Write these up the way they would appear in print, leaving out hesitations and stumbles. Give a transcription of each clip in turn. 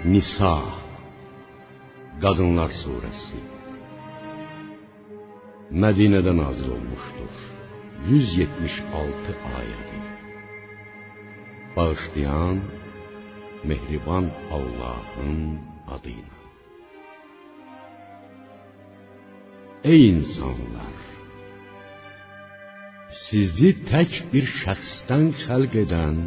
Nisa Qadınlar Suresi Mədinədə nazil olmuşdur. 176 ayədi. Bağışlayan, mehriban Allah'ın adıyla. Ey insanlar! Sizi tək bir şəxsdən xəlq edən,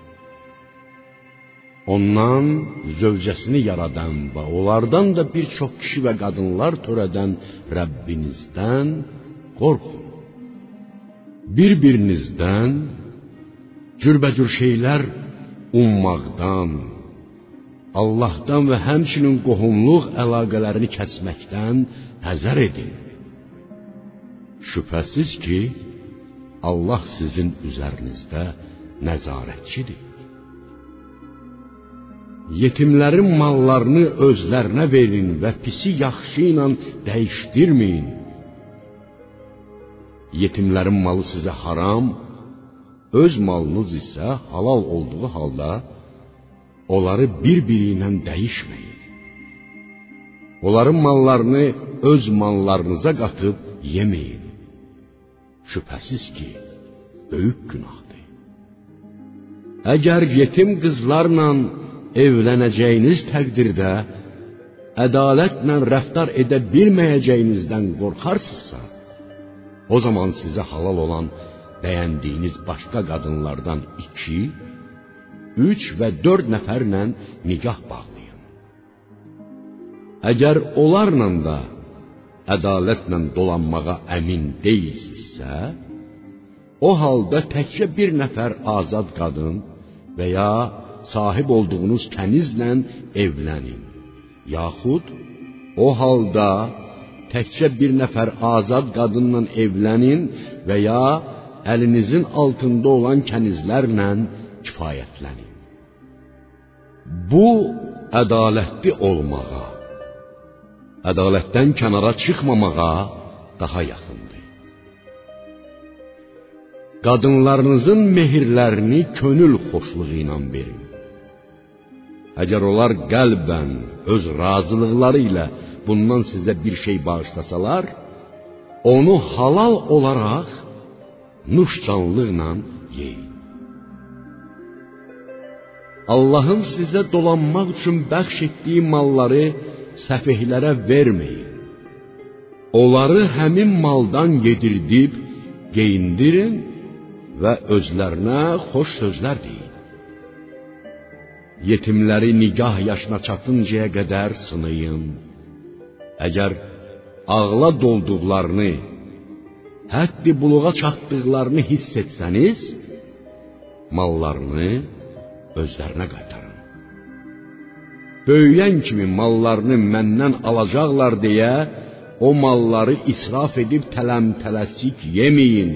ondan zövcəsini yaradan və onlardan da bir çox kişi və qadınlar törədən Rəbbinizdən qorxun. Bir-birinizdən cürbəcür şeylər ummaqdan, Allah'tan və həmçinin qohumluq əlaqələrini kəsməkdən həzər edin. Şübhəsiz ki, Allah sizin üzərinizdə nəzarətçidir. Yetimlərin mallarını özlərinə verin və pisi yaxşı ilə dəyişdirməyin. Yetimlərin malı sizə haram, öz malınız isə halal olduğu halda onları bir-biri ilə dəyişməyin. Onların mallarını öz mallarınıza qatıb yeməyin. Şübhəsiz ki, böyük günahdır. Əgər yetim qızlarla evlənəcəyiniz təqdirdə ədalətlə rəftar edə bilməyəcəyinizdən qorxarsınızsa, o zaman sizə halal olan bəyəndiyiniz başqa qadınlardan 2, 3 və 4 nəfərlə nikah bağlayın. Əgər onlarla da ədalətlə dolanmağa əmin deyilsinizsə, o halda təkcə bir nəfər azad qadın və ya sahib olduğunuz kənizlə evlənin. Yaxud o halda təkcə bir nəfər azad qadınla evlənin və ya əlinizin altında olan kənizlərlə kifayətlənin. Bu ədalətli olmağa, ədalətdən kənara çıxmamağa daha yaxındır. Qadınlarınızın mehirlərini könül xoşluğu ilə verin. Əgər onlar qəlbən öz razılıqları ilə bundan sizə bir şey bağışlasalar, onu halal olaraq nuş canlıqla yeyin. Allah'ın sizə dolanmaq üçün bəxş etdiyi malları səfehlərə verməyin. Onları həmin maldan yedirdib, geyindirin və özlərinə xoş sözlər deyin. Yetimləri nigah yaşına çatıncaya qədər sınayın. Əgər ağla dolduqlarını, həddi buluğa çatdıqlarını hiss etsəniz, mallarını özlərinə qaytarın. Böyüyən kimi mallarını məndən alacaqlar deyə, o malları israf edib tələm-tələsik yeməyin.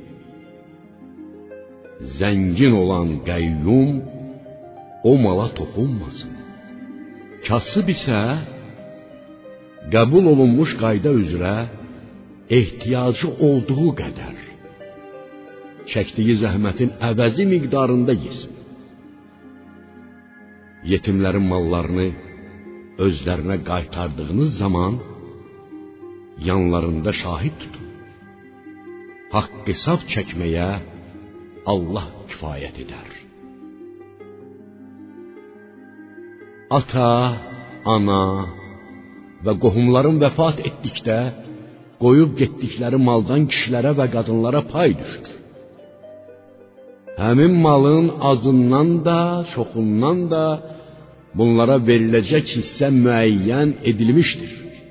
Zəngin olan qəyyum o mala toxunmasın. Kasıb isə qəbul olunmuş qayda üzrə ehtiyacı olduğu qədər çəkdiyi zəhmətin əvəzi miqdarında yesin. Yetimlərin mallarını özlərinə qaytardığınız zaman yanlarında şahid tutun. Haqq hesab çəkməyə Allah kifayət edər. Ata, ana və qohumların vəfat etdikdə qoyub getdikləri maldan kişilərə və qadınlara pay düşür. Həmin malın azından da, çoxundan da bunlara veriləcək hissə müəyyən edilmişdir.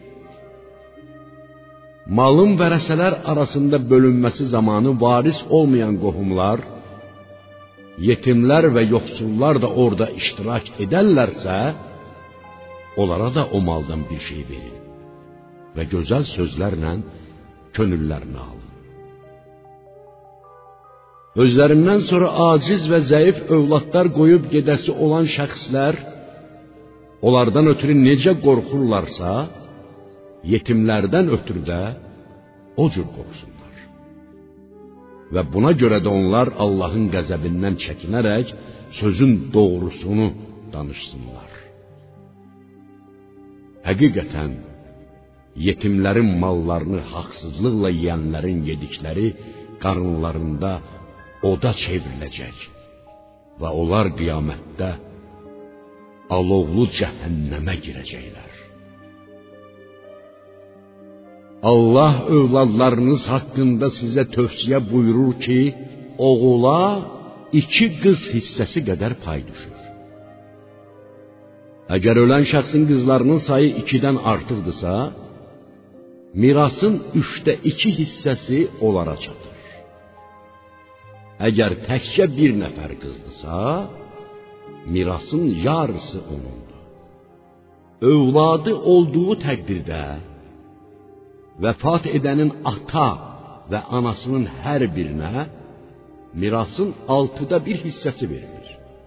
Malın vərəsələr arasında bölünməsi zamanı varis olmayan qohumlar, yetimlər və yoxsullar da orada iştirak edərlərsə, onlara da o maldan bir şey verin və gözəl sözlərlə könüllərini alın. Özlərindən sonra aciz və zəif övladlar qoyub gedəsi olan şəxslər, onlardan ötürü necə qorxurlarsa, yetimlərdən ötürü də o cür qorxsunlar. Və buna görə də onlar Allah'ın qəzəbindən çəkinərək sözün doğrusunu danışsınlar. Həqiqətən, yetimlərin mallarını haqsızlıqla yeyənlərin yedikləri qarınlarında oda çevriləcək və onlar qiyamətdə alovlu cəhənnəmə girəcəklər. Allah övladlarınız haqqında sizə tövsiyə buyurur ki, oğula 2 qız hissəsi qədər pay düşür. Əgər ölən şəxsin qızlarının sayı 2-dən artıqdırsa, mirasın 3/2 hissəsi onlara çatır. Əgər təkcə bir nəfər qızdırsa, mirasın yarısı onundur. Övladı olduğu təqdirdə vəfat edənin ata və anasının hər birinə mirasın 6/1 hissəsi verilir.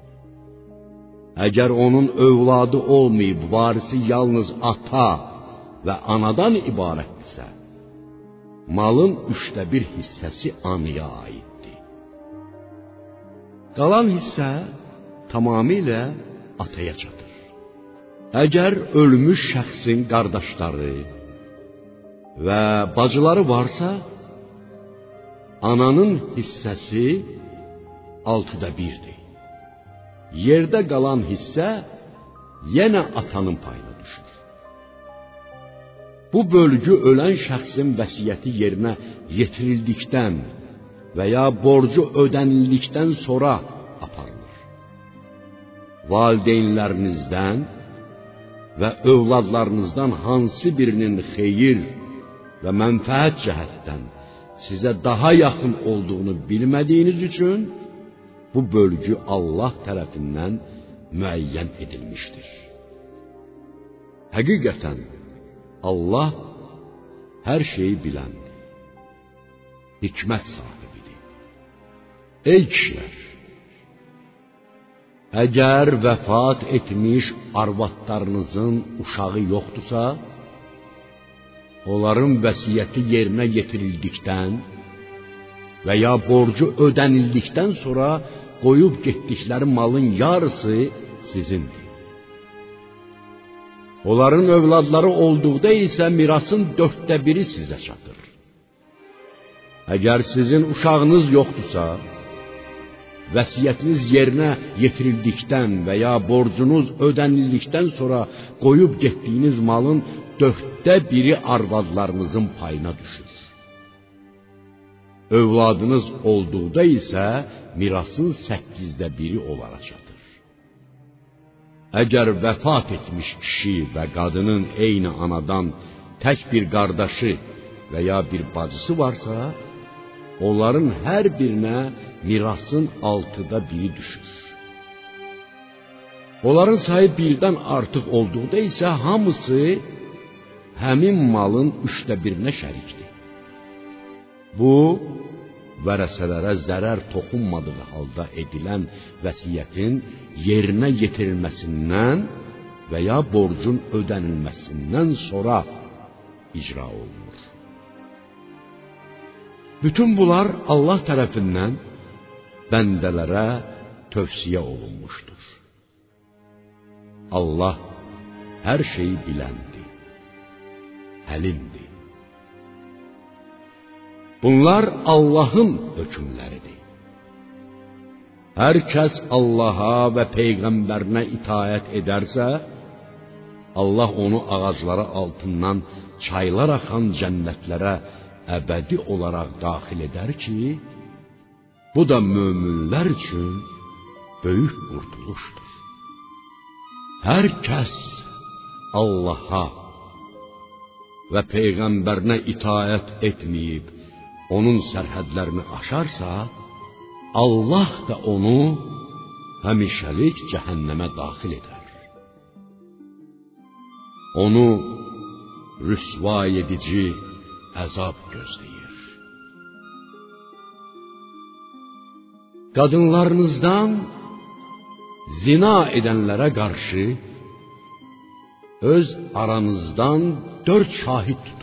Əgər onun övladı olmayıb, varisi yalnız ata və anadan ibarətdirsə, malın 3/1 hissəsi anaya aiddir. Qalan hissə tamamilə ataya çatır. Əgər ölmüş şəxsin qardaşları və bacıları varsa, ananın hissəsi 6/1'dir. Yerdə qalan hissə yenə atanın payına düşür. Bu bölgü ölən şəxsin vəsiyyəti yerinə yetirildikdən və ya borcu ödənildikdən sonra aparılır. Valideynlərinizdən və övladlarınızdan hansı birinin xeyir və mənfəət cəhətdən sizə daha yaxın olduğunu bilmədiyiniz üçün bu bölgü Allah tərəfindən müəyyən edilmişdir. Həqiqətən Allah hər şeyi biləndir, hikmət sahibidir. Ey kişilər! Əgər vəfat etmiş arvadlarınızın uşağı yoxdursa, onların vəsiyyəti yerinə yetirildikdən və ya borcu ödənildikdən sonra qoyub getdikləri malın yarısı sizindir. Onların övladları olduqda isə mirasın 4/1 sizə çatır. Əgər sizin uşağınız yoxdursa, vəsiyyətiniz yerinə yetirildikdən və ya borcunuz ödənildikdən sonra qoyub getdiyiniz malın 4/1 arvadlarınızın payına düşür. Övladınız olduqda isə mirasın 8/1 onlara çatır. Əgər vəfat etmiş kişi və qadının eyni anadan tək bir qardaşı və ya bir bacısı varsa, onların hər birinə mirasın 6/1 düşür. Onların sayı 1-dən artıq olduqda isə hamısı həmin malın 3/1-nə şərikdir. Bu, vərəsələrə zərər toxunmadığı halda edilən vəsiyyətin yerinə yetirilməsindən və ya borcun ödənilməsindən sonra icra olunur. Bütün bunlar Allah tərəfindən bəndələrə tövsiyə olunmuşdur. Allah hər şeyi biləndir, həlimdir. Bunlar Allahın hökmləridir. Hər kəs Allaha və Peyğəmbərinə itaət edərsə, Allah onu ağacları altından çaylar axan cənnətlərə əbədi olaraq daxil edər ki, bu da möminlər üçün böyük qurtuluşdur. Hər kəs Allaha və Peyğəmbərinə itaət etməyib, onun sərhədlərini aşarsa, Allah da onu həmişəlik cəhənnəmə daxil edər. Onu rüsva edici əzab gözləyir. Qadınlarınızdan zina edənlərə qarşı öz aranızdan 4 şahid tutun.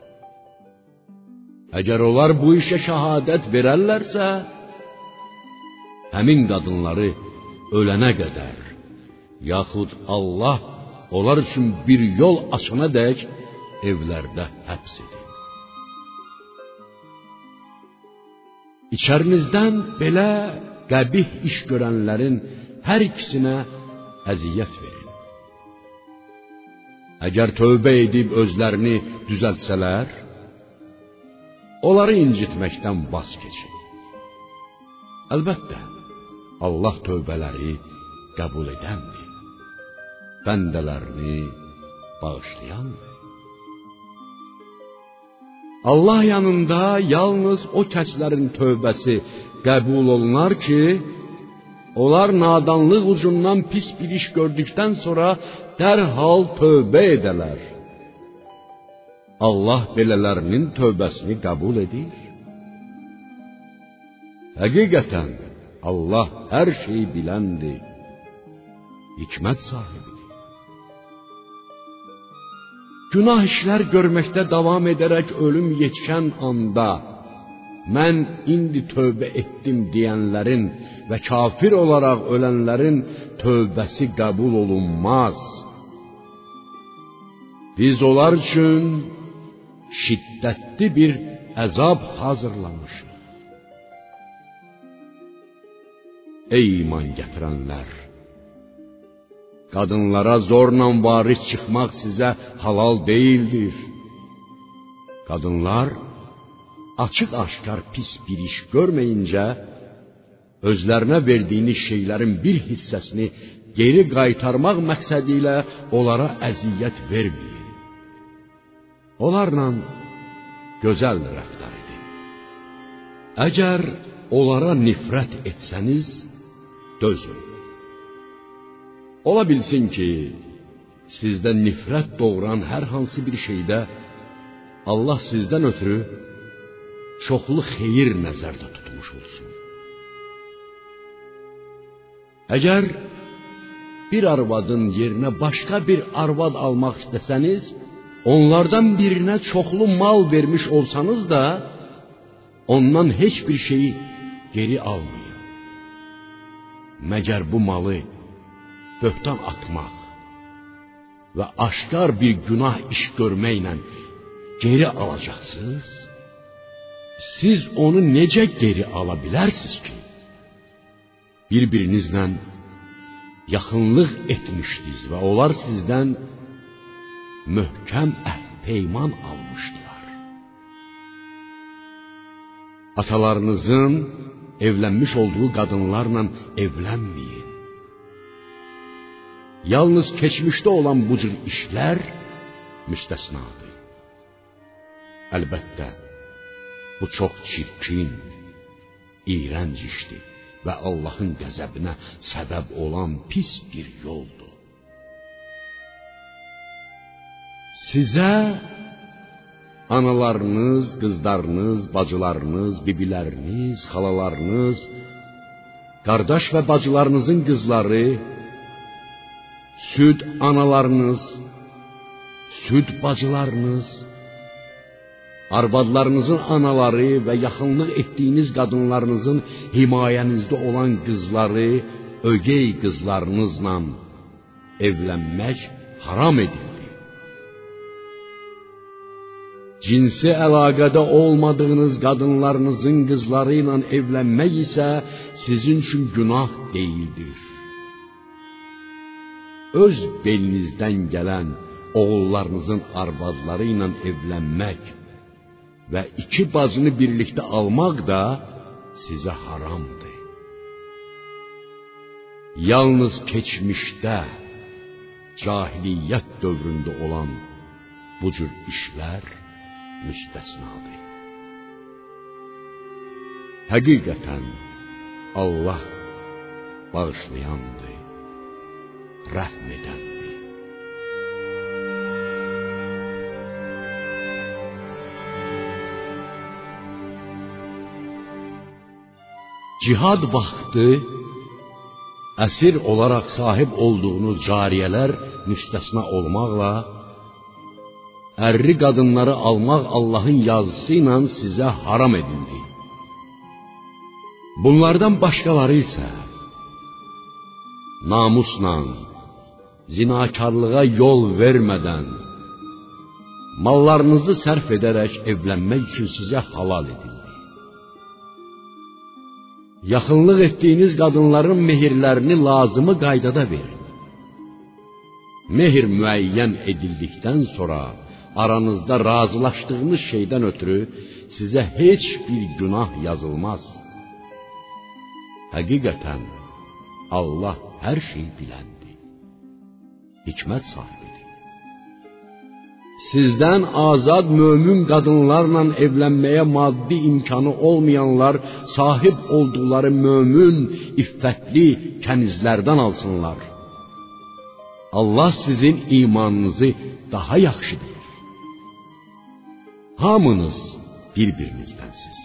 Əgər onlar bu işə şahadət verərlərsə, həmin qadınları ölənə qədər, yaxud Allah onlar üçün bir yol açana dək evlərdə həbs edin. İçərinizdən belə qəbih iş görənlərin hər ikisinə əziyyət verin. Əgər tövbə edib özlərini düzəltsələr, onları incitməkdən vaz keçin. Əlbəttə, Allah tövbələri qəbul edəndir, bəndələrini bağışlayandır. Allah yanında yalnız o kəslərin tövbəsi qəbul olunar ki, onlar nadanlıq ucundan pis bir iş gördükdən sonra dərhal tövbə edələr. Allah belələrinin tövbəsini qəbul edir. Həqiqətən Allah hər şeyi biləndir, hikmət sahibidir. Günah işlər görməkdə davam edərək ölüm yetişən anda, mən indi tövbə etdim deyənlərin və kafir olaraq ölənlərin tövbəsi qəbul olunmaz. Biz onlar üçün şiddətli bir əzab hazırlamışıq. Ey iman gətirənlər! Qadınlara zorla varis çıxmaq sizə halal deyildir. Qadınlar açıq-aşkar pis bir iş görməyincə, özlərinə verdiyiniz şeylərin bir hissəsini geri qaytarmaq məqsədi ilə onlara əziyyət verməyin. Onlarla gözəl rəftar edin. Əgər onlara nifrət etsəniz, dözün. Ola bilsin ki, sizdə nifrət doğuran hər hansı bir şeydə Allah sizdən ötürü çoxlu xeyir nəzərdə tutmuş olsun. Əgər bir arvadın yerinə başqa bir arvad almaq istəsəniz, onlardan birinə çoxlu mal vermiş olsanız da, ondan heç bir şeyi geri almayın. Məgər bu malı böhtan atmaq və aşkar bir günah iş görməklə geri alacaqsınız? Siz onu necə geri ala bilərsiniz ki? Bir-birinizlə yaxınlıq etmişdiniz və onlar sizdən möhkəm əhd-peyman almışdılar. Atalarınızın evlənmiş olduğu qadınlarla evlənməyin. Yalnız keçmişdə olan bu cür işlər müstəsnadır. Əlbəttə, bu çox çirkin, iyrənc işdir və Allahın qəzəbinə səbəb olan pis bir yoldur. Sizə analarınız, qızlarınız, bacılarınız, bibiləriniz, xalalarınız, qardaş və bacılarınızın qızları, süd analarınız, süd bacılarınız, arvadlarınızın anaları və yaxınlıq etdiyiniz qadınlarınızın himayənizdə olan qızları, ögey qızlarınızla evlənmək haram edildi. Cinsi əlaqədə olmadığınız qadınlarınızın qızları ilə evlənmək isə sizin üçün günah deyildir. Öz belinizdən gələn oğullarınızın arvadları ilə evlənmək və iki bacını birlikdə almaq da sizə haramdır. Yalnız keçmişdə, cahiliyyət dövründə olan bu cür işlər müstəsnadır. Həqiqətən Allah bağışlayandır, rəhm edəndir. Cihad vaxtı əsir olaraq sahib olduğunu cariyələr müstəsna olmaqla, ərli qadınları almaq Allahın yazısı ilə sizə haram edildi. Bunlardan başqaları isə namusla, zinakarlığa yol vermədən, mallarınızı sərf edərək evlənmək üçün sizə halal edildi. Yaxınlıq etdiyiniz qadınların mehirlərini lazımı qaydada verin. Mehir müəyyən edildikdən sonra aranızda razılaşdığınız şeydən ötürü sizə heç bir günah yazılmaz. Həqiqətən Allah hər şeyi biləndir, hikmət sahibidir. Sizdən azad mömin qadınlarla evlənməyə maddi imkanı olmayanlar sahib olduqları mömin, iffətli kənizlərdən alsınlar. Allah sizin imanınızı daha yaxşı bilir. Hamınız bir-birinizdənsiz.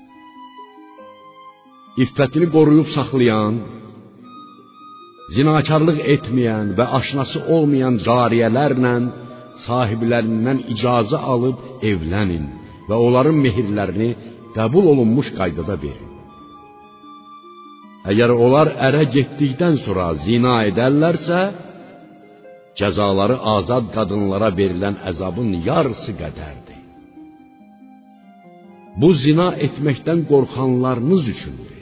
İffətini qoruyub saxlayan, zinakarlıq etməyən və aşnası olmayan cariyələrlə sahiblərindən icazə alıb evlənin və onların mehirlərini qəbul olunmuş qaydada verin. Əgər onlar ərə getdikdən sonra zina edərlərsə, cəzaları azad qadınlara verilən əzabın yarısı qədərdir. Bu zina etməkdən qorxanlarınız üçündür.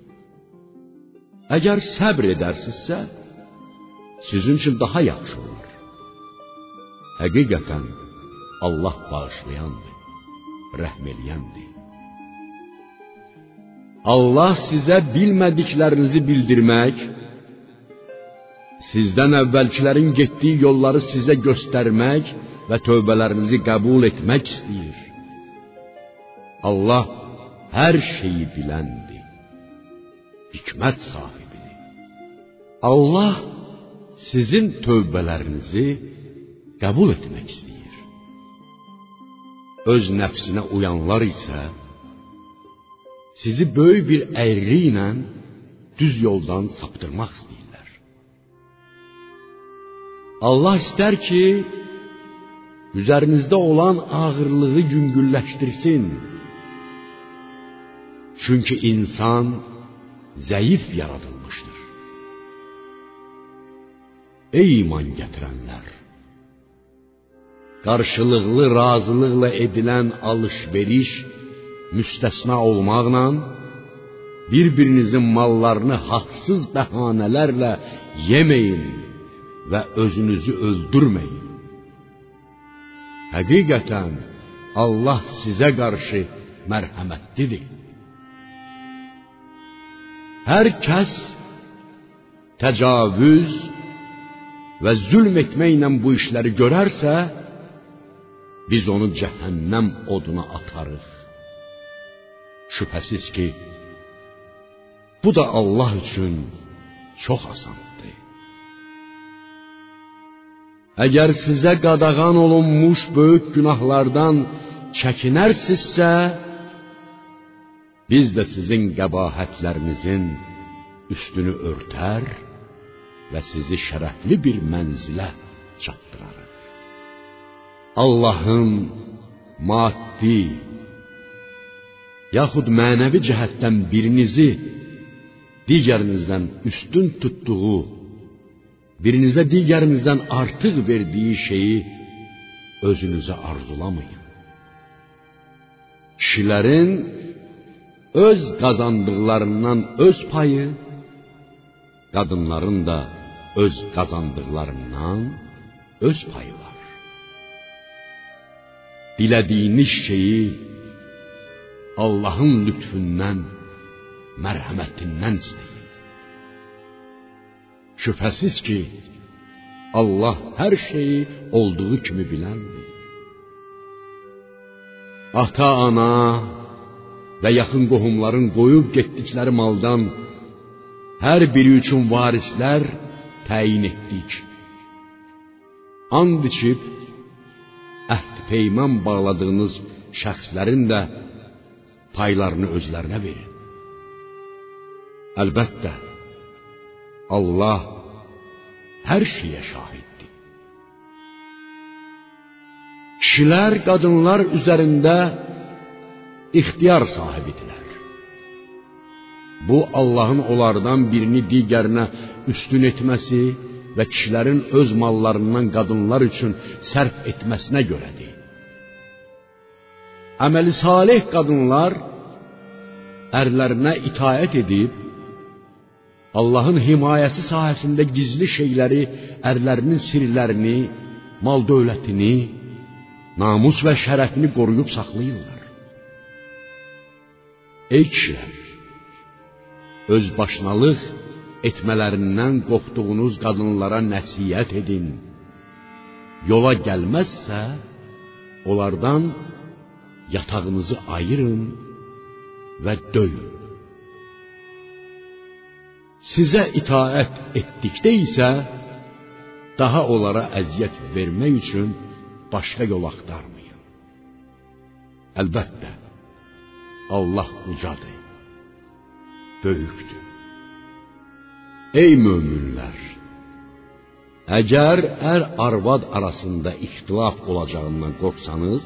Əgər səbr edərsinizsə, sizin üçün daha yaxşı olur. Həqiqətən Allah bağışlayandır, rəhm eləyəndir. Allah sizə bilmədiklərinizi bildirmək, sizdən əvvəlkilərin getdiyi yolları sizə göstərmək və tövbələrinizi qəbul etmək istəyir. Allah hər şeyi biləndir, hikmət sahibidir. Allah sizin tövbələrinizi qəbul etmək istəyir. Öz nəfsinə uyanlar isə sizi böyük bir əyri ilə düz yoldan saptırmaq istəyirlər. Allah istər ki, üzərinizdə olan ağırlığı yüngülləşdirsin. Çünki insan zəif yaradılmışdır. Ey iman gətirənlər! Qarşılıqlı razılıqla edilən alış-veriş müstəsna olmaqla, bir-birinizin mallarını haqsız bəhanələrlə yeməyin və özünüzü öldürməyin. Həqiqətən Allah sizə qarşı mərhəmətlidir. Hər kəs təcavüz və zülm etməklə bu işləri görərsə, biz onu cəhənnəm oduna atarıq. Şübhəsiz ki, bu da Allah üçün çox asandır. Əgər sizə qadağan olunmuş böyük günahlardan çəkinərsinizsə, biz də sizin qəbahətlərinizin üstünü örtər və sizi şərəfli bir mənzilə çatdırarıq. Allahın maddi yaxud mənəvi cəhətdən birinizi digərinizdən üstün tutduğu, birinizə digərinizdən artıq verdiyi şeyi özünüzə arzulamayın. Kişilərin öz qazandıqlarından öz payı, qadınların da öz qazandıqlarından öz payı var. Dilədiyiniz şeyi Allahın lütfündən, mərhəmətindən istəyin. Şübhəsiz ki, Allah hər şeyi olduğu kimi biləndir. Ata, ana və yaxın qohumların qoyub getdikləri maldan hər biri üçün varislər təyin etdik. And içib, əhd-peyman bağladığınız şəxslərin də paylarını özlərinə verin. Əlbəttə, Allah hər şeyə şahiddir. Kişilər, qadınlar üzərində ixtiyar sahibidirlər. Bu, Allahın onlardan birini digərinə üstün etməsi və kişilərin öz mallarından qadınlar üçün sərf etməsinə görədir. Əməli salih qadınlar ərlərinə itaət edib, Allahın himayəsi sahəsində gizli şeyləri, ərlərinin sirlərini, mal dövlətini, namus və şərəfini qoruyub saxlayırlar. Ey kişilər! Özbaşınalıq etmələrindən qorxduğunuz qadınlara nəsihət edin. Yola gəlməzsə, onlardan yatağınızı ayırın və döyün. Sizə itaət etdikdə isə, daha onlara əziyyət vermək üçün başqa yol axtarmayın. Əlbəttə, Allah ucadır, böyükdür. Ey möminlər! Əgər ər-arvad arasında ixtilaf olacağından qorxsanız,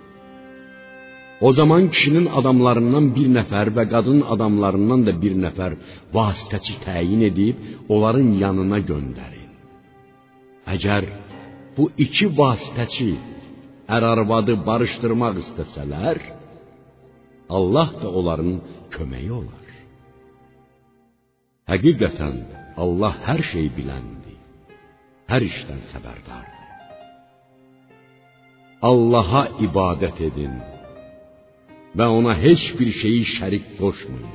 o zaman kişinin adamlarından bir nəfər və qadının adamlarından da bir nəfər vasitəçi təyin edib, onların yanına göndərin. Əgər bu iki vasitəçi ər-arvadı barışdırmaq istəsələr, Allah da onların köməyi olar. Həqiqətən, Allah hər şey biləndir, hər işdən xəbərdardır. Allaha ibadət edin və ona heç bir şeyi şərik qoşmayın.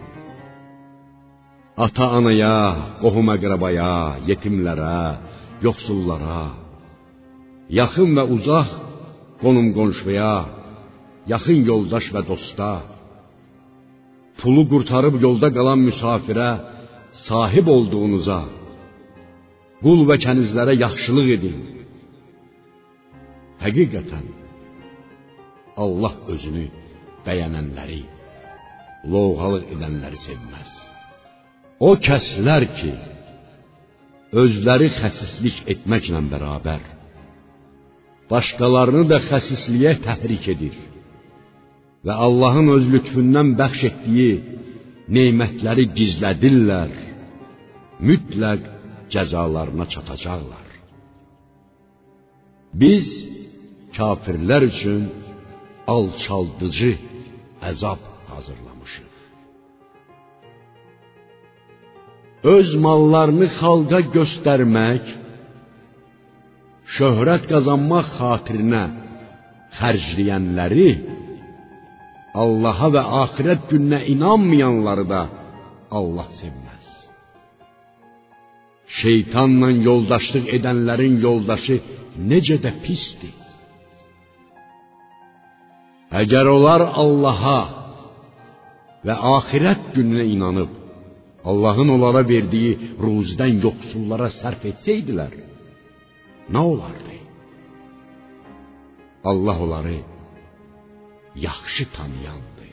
Ata-anaya, qohum-əqrəbaya, yetimlərə, yoxsullara, yaxın və uzaq qonum-qonşuya, yaxın yoldaş və dosta, pulu qurtarıb yolda qalan müsafirə, sahib olduğunuza, qul və kənizlərə yaxşılıq edin. Həqiqətən, Allah özünü bəyənənləri, lovğalıq edənləri sevməz. O kəslər ki, özləri xəsislik etməklə bərabər, başqalarını da xəsisliyə təhrik edir və Allahın öz lütfündən bəxş etdiyi nemətləri gizlədirlər, mütləq cəzalarına çatacaqlar. Biz kafirlər üçün alçaldıcı əzab hazırlamışıq. Öz mallarını xalqa göstərmək, şöhrət qazanmaq xatirinə xərcləyənləri, Allaha və axirət gününə inanmayanları da Allah sevməz. Şeytanla yoldaşlıq edənlərin yoldaşı necə də pisdir. Əgər onlar Allaha və axirət gününə inanıb, Allahın onlara verdiyi ruzidən yoxsullara sərf etsəydilər, nə olardı? Allah onları yaxşı tanıyandır.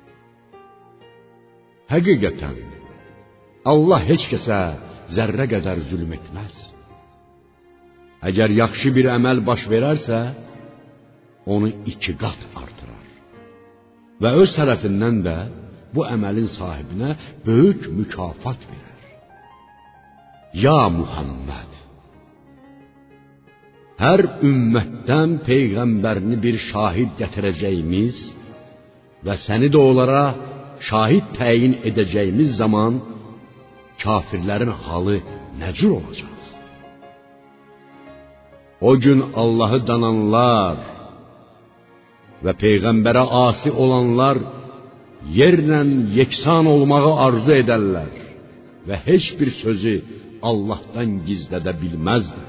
Həqiqətən, Allah heç kəsə zərrə qədər zülm etməz. Əgər yaxşı bir əməl baş verərsə, onu 2 qat artırar. Və öz tərəfindən də bu əməlin sahibinə böyük mükafat verər. Ya Muhammed! Hər ümmətdən peyğəmbərini bir şahid gətirəcəyimiz və səni də onlara şahid təyin edəcəyimiz zaman kafirlərin halı nə cür olacaq? O gün Allahı dananlar və peyğəmbərə asi olanlar yerlə yeksan olmağı arzu edərlər və heç bir sözü Allahdan gizlədə bilməzlər.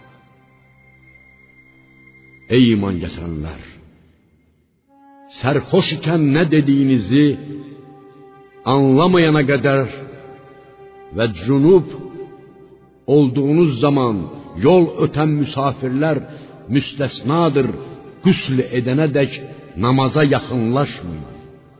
Ey iman gətirənlər! Sərxoş ikən nə dediyinizi anlamayana qədər və cünub olduğunuz zaman yol ötən müsafirlər müstəsnadır, qüsl edənədək namaza yaxınlaşmayın.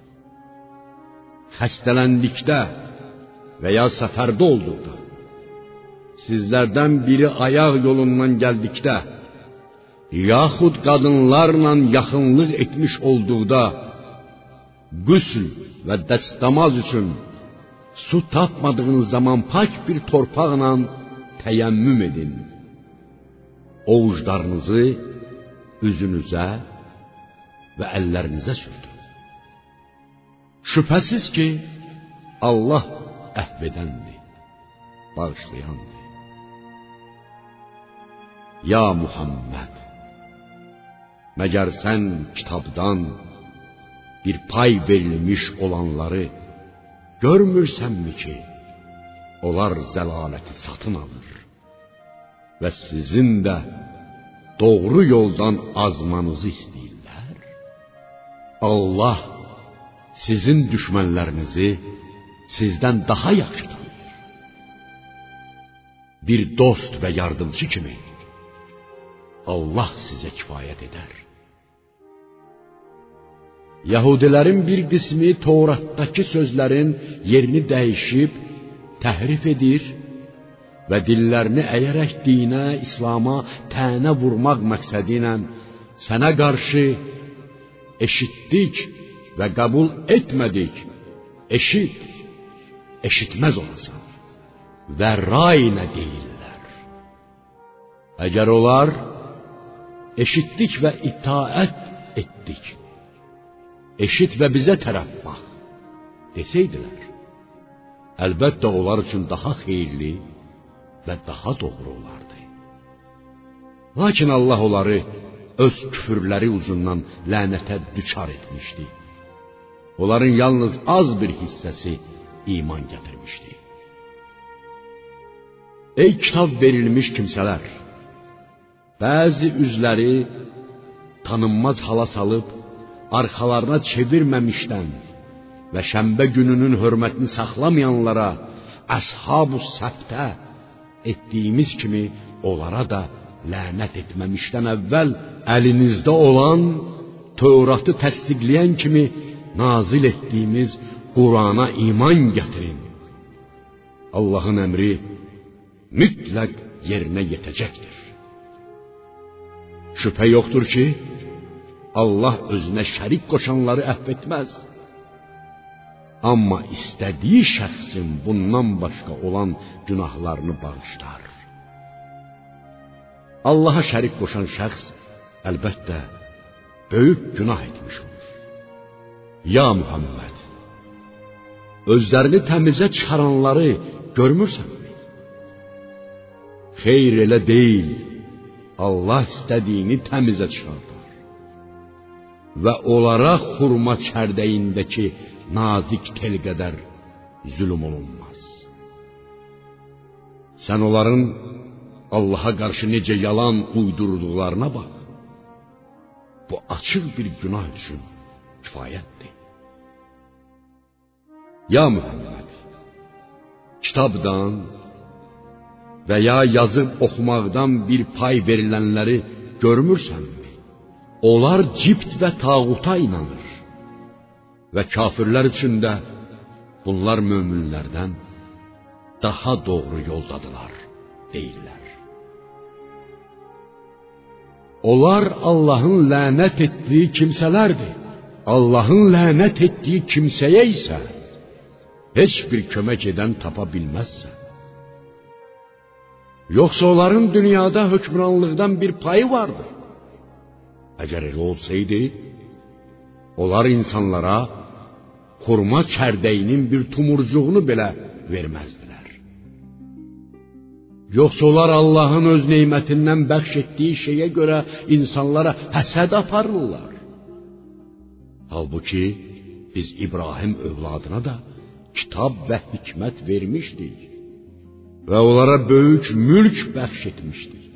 Xəstələndikdə və ya səfərdə olduqda, sizlərdən biri ayaq yolundan gəldikdə, yaxud qadınlarla yaxınlıq etmiş olduqda, qüsl və dəstəmaz üçün su tapmadığınız zaman pak bir torpaqla təyəmmüm edin. Ovuclarınızı üzünüzə və əllərinizə sürtün. Şübhəsiz ki, Allah əhv edəndir, bağışlayandır. Ya Muhammed, məgər sən kitabdan bir pay verilmiş olanları görmürsənmi ki, onlar zəlaləti satın alır və sizin də doğru yoldan azmanızı istəyirlər? Allah sizin düşmənlərinizi sizdən daha yaxşı tanıyır. Bir dost və yardımcı kimi Allah sizə kifayət edər. Yahudilərin bir qismi Tövratdakı sözlərin yerini dəyişib, təhrif edir və dillərini əyərək dinə, İslam'a tənə vurmaq məqsədi ilə sənə qarşı eşitdik və qəbul etmədik, eşitməz olasan və rayinə deyirlər. Əgər onlar eşitdik və itaət etdik, eşit və bizə tərəf bax desəydilər, əlbəttə onlar üçün daha xeyirli və daha doğru olardı. Lakin Allah onları öz küfürləri ucundan lənətə düçar etmişdi. Onların yalnız az bir hissəsi iman gətirmişdi. Ey kitab verilmiş kimsələr! Bəzi üzləri tanınmaz hala salıb, arxalarına çevirməmişdən və şənbə gününün hörmətini saxlamayanlara əshab-ı səbtə etdiyimiz kimi onlara da lənət etməmişdən əvvəl əlinizdə olan Tövratı təsdiqləyən kimi nazil etdiyimiz Qur'ana iman gətirin. Allahın əmri mütləq yerinə yetəcəkdir. Şübhə yoxdur ki, Allah özünə şərik qoşanları əhv etməz. Amma istədiyi şəxsin bundan başqa olan günahlarını bağışlar. Allaha şərik qoşan şəxs əlbəttə böyük günah etmiş olur. Ya Muhammed, özlərini təmizə çıxaranları görmürsənmi? Xeyr, elə deyil. Allah istədiyini təmizə çıxardar və onlara xurma çərdəyindəki nazik tel qədər zülm olunmaz. Sən onların Allaha qarşı necə yalan uydurduqlarına bax. Bu açıq bir günah üçün kifayətdir. Ya Muhammed, kitabdan və ya yazıb oxumaqdan bir pay verilənləri görmürsənmi? Onlar cibt və tağuta inanır və kafirlər üçün də bunlar möminlərdən daha doğru yoldadılar deyirlər. Onlar Allahın lənət etdiyi kimsələrdir. Allahın lənət etdiyi kimsəyə isə heç bir kömək edən tapa bilməzsən. Yoxsa onların dünyada hökmranlıqdan bir payı vardı. Əgər elə olsaydı, onlar insanlara xurma çərdəyinin bir tumurcuğunu belə verməzdilər. Yoxsa onlar Allahın öz nemətindən bəxş etdiyi şeyə görə insanlara həsəd aparırlar. Halbuki biz İbrahim övladına da kitab və hikmət vermişdik və onlara böyük mülk bəxş etmişdik.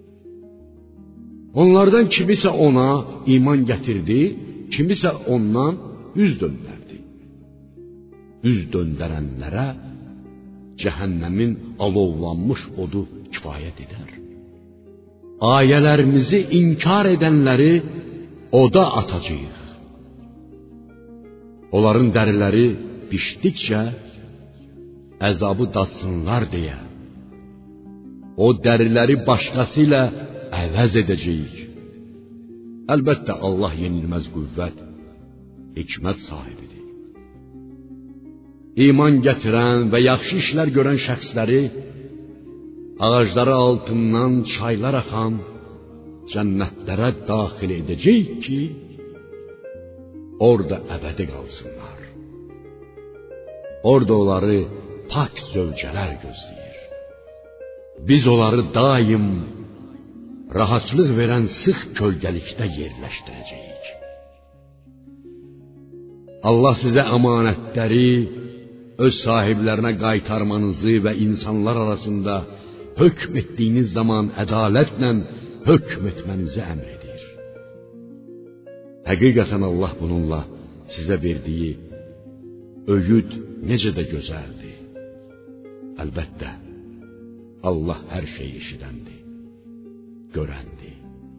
Onlardan kimisə ona iman gətirdi, kimisə ondan üz döndərdi. Üz döndərənlərə cəhənnəmin alovlanmış odu kifayət edər. Ayələrimizi inkar edənləri oda atacağıq. Onların dəriləri pişdikcə əzabı dadsınlar deyə o dəriləri başqası ilə əvəz edəcəyik. Əlbəttə Allah yenilməz qüvvət, hikmət sahibidir. İman gətirən və yaxşı işlər görən şəxsləri ağacları altından çaylar axan cənnətlərə daxil edəcək ki, orada əbədi qalsınlar. Orada onları pak zövcələr gözləyir. Biz onları daim rahatlıq verən sıx kölgəlikdə yerləşdirəcəyik. Allah sizə əmanətləri öz sahiblərinə qaytarmanızı və insanlar arasında hökm etdiyiniz zaman ədalətlə hökm etmənizi əmr edir. Həqiqətən Allah bununla sizə verdiyi öyüd necə də gözəldir. Əlbəttə, Allah hər şeyi eşidəndir, görəndir.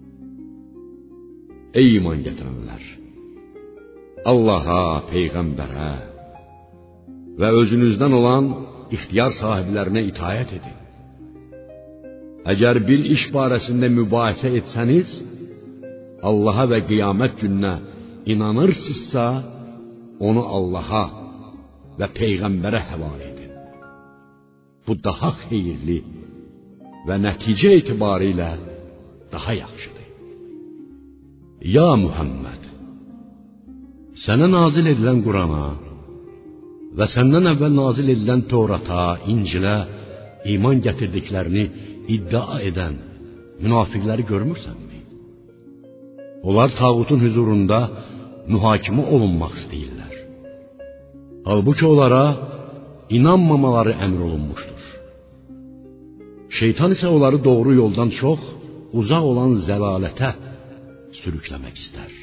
Ey iman gətirənlər! Allaha, Peyğəmbərə və özünüzdən olan ixtiyar sahiblərinə itayət edin. Əgər bir iş barəsində mübahisə etsəniz, Allaha və qiyamət gününə inanırsınızsa, onu Allaha və Peyğəmbərə həvalə edin. Bu daha xeyirli və nəticə etibarilə daha yaxşıdır. Ya Muhammed, sənə nazil edilən Qurana və səndən əvvəl nazil edilən Tevrata, İncilə iman gətirdiklərini iddia edən münafiqləri görmürsənmi? Onlar tağutun huzurunda mühakimə olunmaq istəyirlər. Halbuki onlara inanmamaları əmr olunmuşdur. Şeytan isə onları doğru yoldan çox uzaq olan zəlalətə sürükləmək istər.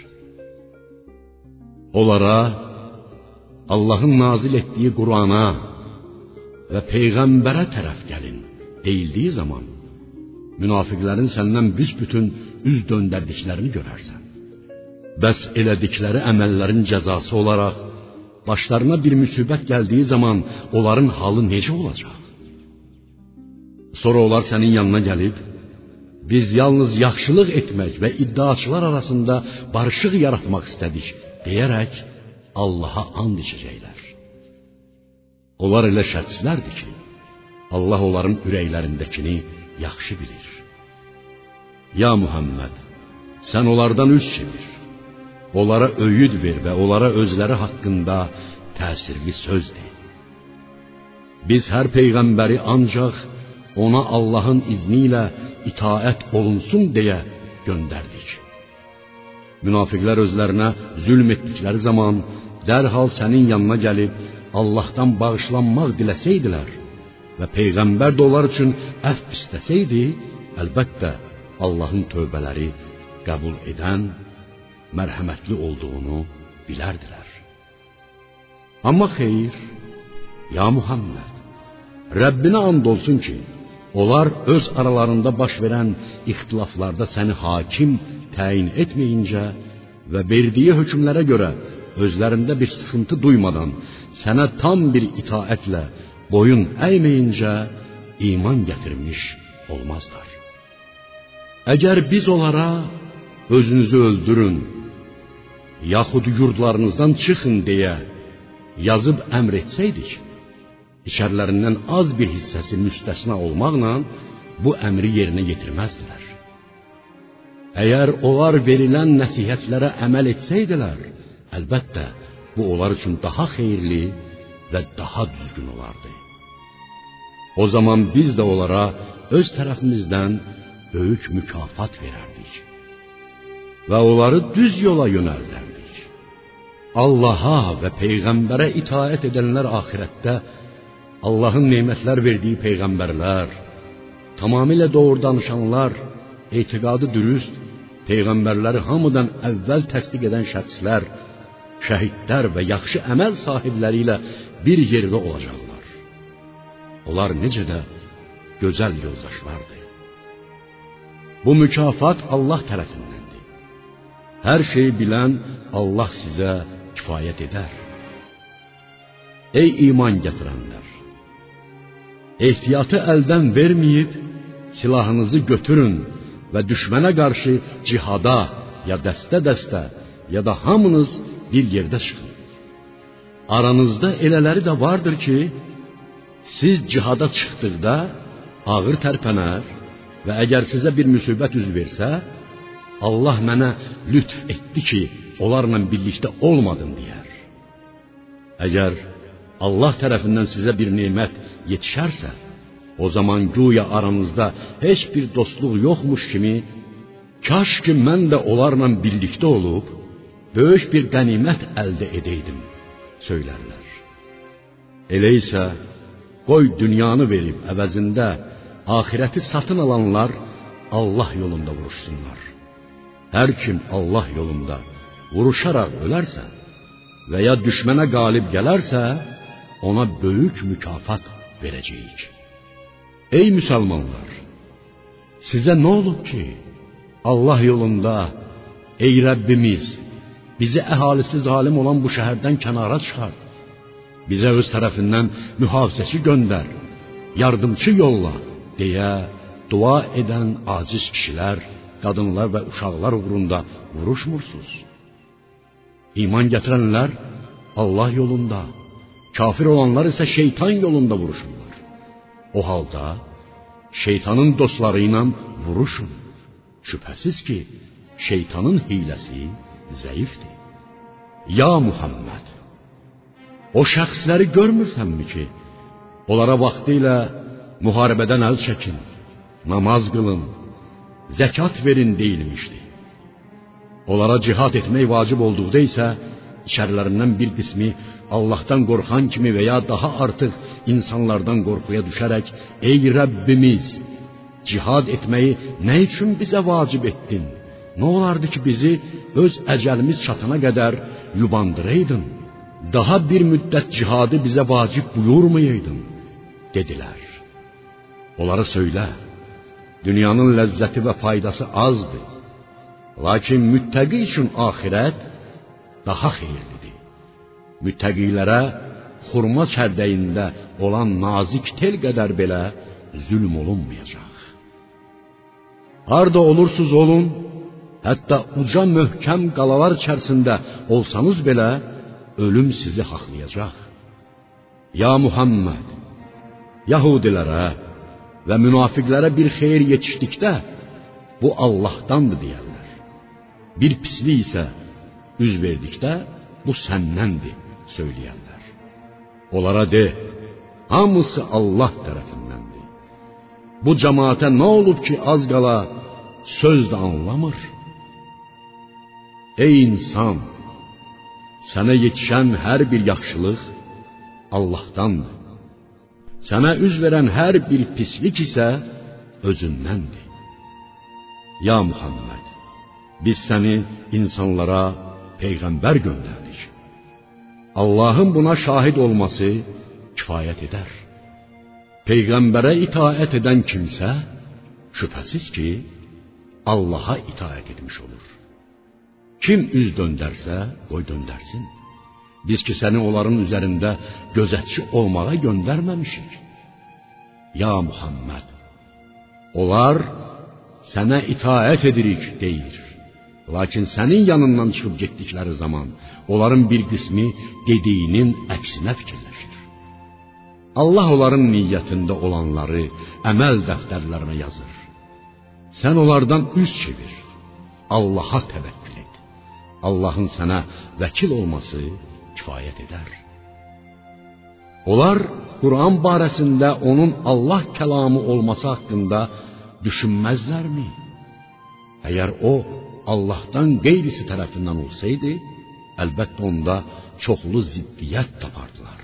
Onlara Allahın nazil etdiyi Qurana və Peyğəmbərə tərəf gəlin deyildiyi zaman, münafiqlərin səndən büsbütün üz döndərdiklərini görərsən. Bəs elədikləri əməllərin cəzası olaraq, başlarına bir müsibət gəldiyi zaman onların halı necə olacaq? Sonra onlar sənin yanına gəlib, biz yalnız yaxşılıq etmək və iddiaçılar arasında barışıq yaratmaq istədik, deyərək Allaha and içəcəklər. Onlar elə şərtsizlərdir ki, Allah onların ürəklərindəkini yaxşı bilir. Ya Muhammed, sən onlardan üz çevir, onlara öyüd ver və onlara özləri haqqında təsirli söz de. Biz hər peyğəmbəri ancaq ona Allahın izni ilə itaət olunsun deyə göndərdik. Münafiqlər özlərinə zülm etdikləri zaman dərhal sənin yanına gəlib Allahdan bağışlanmaq diləsəydilər və peyğəmbər də onlar üçün əfv istəsəydi, əlbəttə Allahın tövbələri qəbul edən, mərhəmətli olduğunu bilərdilər. Amma xeyr, ya Muhammed, Rəbbinə and olsun ki, onlar öz aralarında baş verən ixtilaflarda səni hakim təyin etməyincə və verdiyi hökmlərə görə özlərində bir sıxıntı duymadan sənə tam bir itaətlə boyun əyməyincə iman gətirmiş olmazlar. Əgər biz onlara özünüzü öldürün, yaxud yurdlarınızdan çıxın deyə yazıb əmr etsəydik, içərilərindən az bir hissəsi müstəsna olmaqla bu əmri yerinə yetirməzdilər. Əgər onlar verilən nəsihətlərə əməl etsəydilər, əlbəttə bu onlar üçün daha xeyirli və daha düzgün olardı. O zaman biz də onlara öz tərəfimizdən böyük mükafat verərdik və onları düz yola yönəldərdik. Allaha və Peyğəmbərə itaət edənlər axirətdə Allahın nemətlər verdiyi peyğəmbərlər, tamamilə doğru danışanlar, etiqadı dürüst, peyğəmbərləri hamıdan əvvəl təsdiq edən şəxslər, şəhidlər və yaxşı əməl sahibləri ilə bir yerdə olacaqlar. Onlar necə də gözəl yoldaşlardır. Bu mükafat Allah tərəfindəndir. Hər şeyi bilən Allah sizə kifayət edər. Ey iman gətirənlər! Ehtiyatı əldən verməyib, silahınızı götürün və düşmənə qarşı cihada, ya dəstə-dəstə, ya da hamınız bir yerdə çıxın. Aranızda elələri də vardır ki, siz cihada çıxdıqda ağır tərpənər və əgər sizə bir müsibət üz versə, Allah mənə lütf etdi ki, onlarla birlikdə olmadım deyər. Əgər Allah tərəfindən sizə bir nemət yetişərsə, o zaman güya aranızda heç bir dostluq yoxmuş kimi, kaş ki mən də onlarla birlikdə olub, böyük bir qənimət əldə edəydim, söylərlər. Elə isə, qoy dünyanı verib əvəzində axirəti satın alanlar Allah yolunda vuruşsunlar. Hər kim Allah yolunda vuruşaraq ölərsə və ya düşmənə qalib gələrsə, ona böyük mükafat verəcəyik. Ey müsəlmanlar! Sizə nə olub ki, Allah yolunda, ey Rəbbimiz, bizi əhalisi zalim olan bu şəhərdən kənara çıxar, bizə öz tərəfindən mühafizəçi göndər, yardımçı yolla, deyə dua edən aciz kişilər, qadınlar və uşaqlar uğrunda vuruşmursuz. İman gətirənlər Allah yolunda, kafir olanlar isə şeytan yolunda vuruşurlar. O halda şeytanın dostları ilə vuruşun. Şübhəsiz ki, şeytanın hiləsi zəifdir. Ya Muhammed, o şəxsləri görmürsənmi ki, onlara vaxtilə müharibədən əl çəkin, namaz qılın, zəkat verin deyilmişdi. Onlara cihad etmək vacib olduqda isə, içərilərindən bir qismi Allahdan qorxan kimi və ya daha artıq insanlardan qorxuya düşərək, ey Rəbbimiz, cihad etməyi nə üçün bizə vacib etdin? Nə olardı ki, bizi öz əcəlimiz çatana qədər yubandıraydın? Daha bir müddət cihadı bizə vacib buyurmayaydın, dedilər. Onlara söylə, dünyanın ləzzəti və faydası azdır. Lakin müttəqi üçün axirət daha xeyirlidir. Müttəqilərə xurma çərdəyində olan nazik tel qədər belə zülm olunmayacaq. Harda olursuz olun, hətta uca möhkəm qalalar içərisində olsanız belə, ölüm sizi haqlayacaq. Ya Muhammed, Yahudilərə və münafiqlərə bir xeyir yetişdikdə, bu Allahdandır deyərlər. Bir pislik isə üz verdikdə, bu səndəndir söyləyərlər. Onlara de, hamısı Allah tərəfindəndir. Bu cəmaətə nə olub ki, az qala söz də anlamır? Ey insan, sənə yetişən hər bir yaxşılıq Allahdandır. Sənə üz verən hər bir pislik isə özündəndir. Ya Muhammed, biz səni insanlara peyğəmbər göndərdik. Allahın buna şahid olması kifayət edər. Peyğəmbərə itaət edən kimsə, şübhəsiz ki, Allaha itaət etmiş olur. Kim üz döndərsə, qoy döndərsin. Biz ki, səni onların üzərində gözətçi olmağa göndərməmişik. Ya Muhammed, onlar sənə itaət edirik deyir. Lakin sənin yanından çıxıb getdikləri zaman, onların bir qismi dediyinin əksinə fikirləşir. Allah onların niyyətində olanları əməl dəftərlərinə yazır. Sən onlardan üz çevir, Allaha təvəkkül et. Allahın sənə vəkil olması kifayət edər. Onlar Quran barəsində onun Allah kəlamı olması haqqında düşünməzlərmi? Əgər o Allahdan qeyrisi tərəfindən olsaydı, əlbəttə onda çoxlu ziddiyyət tapardılar.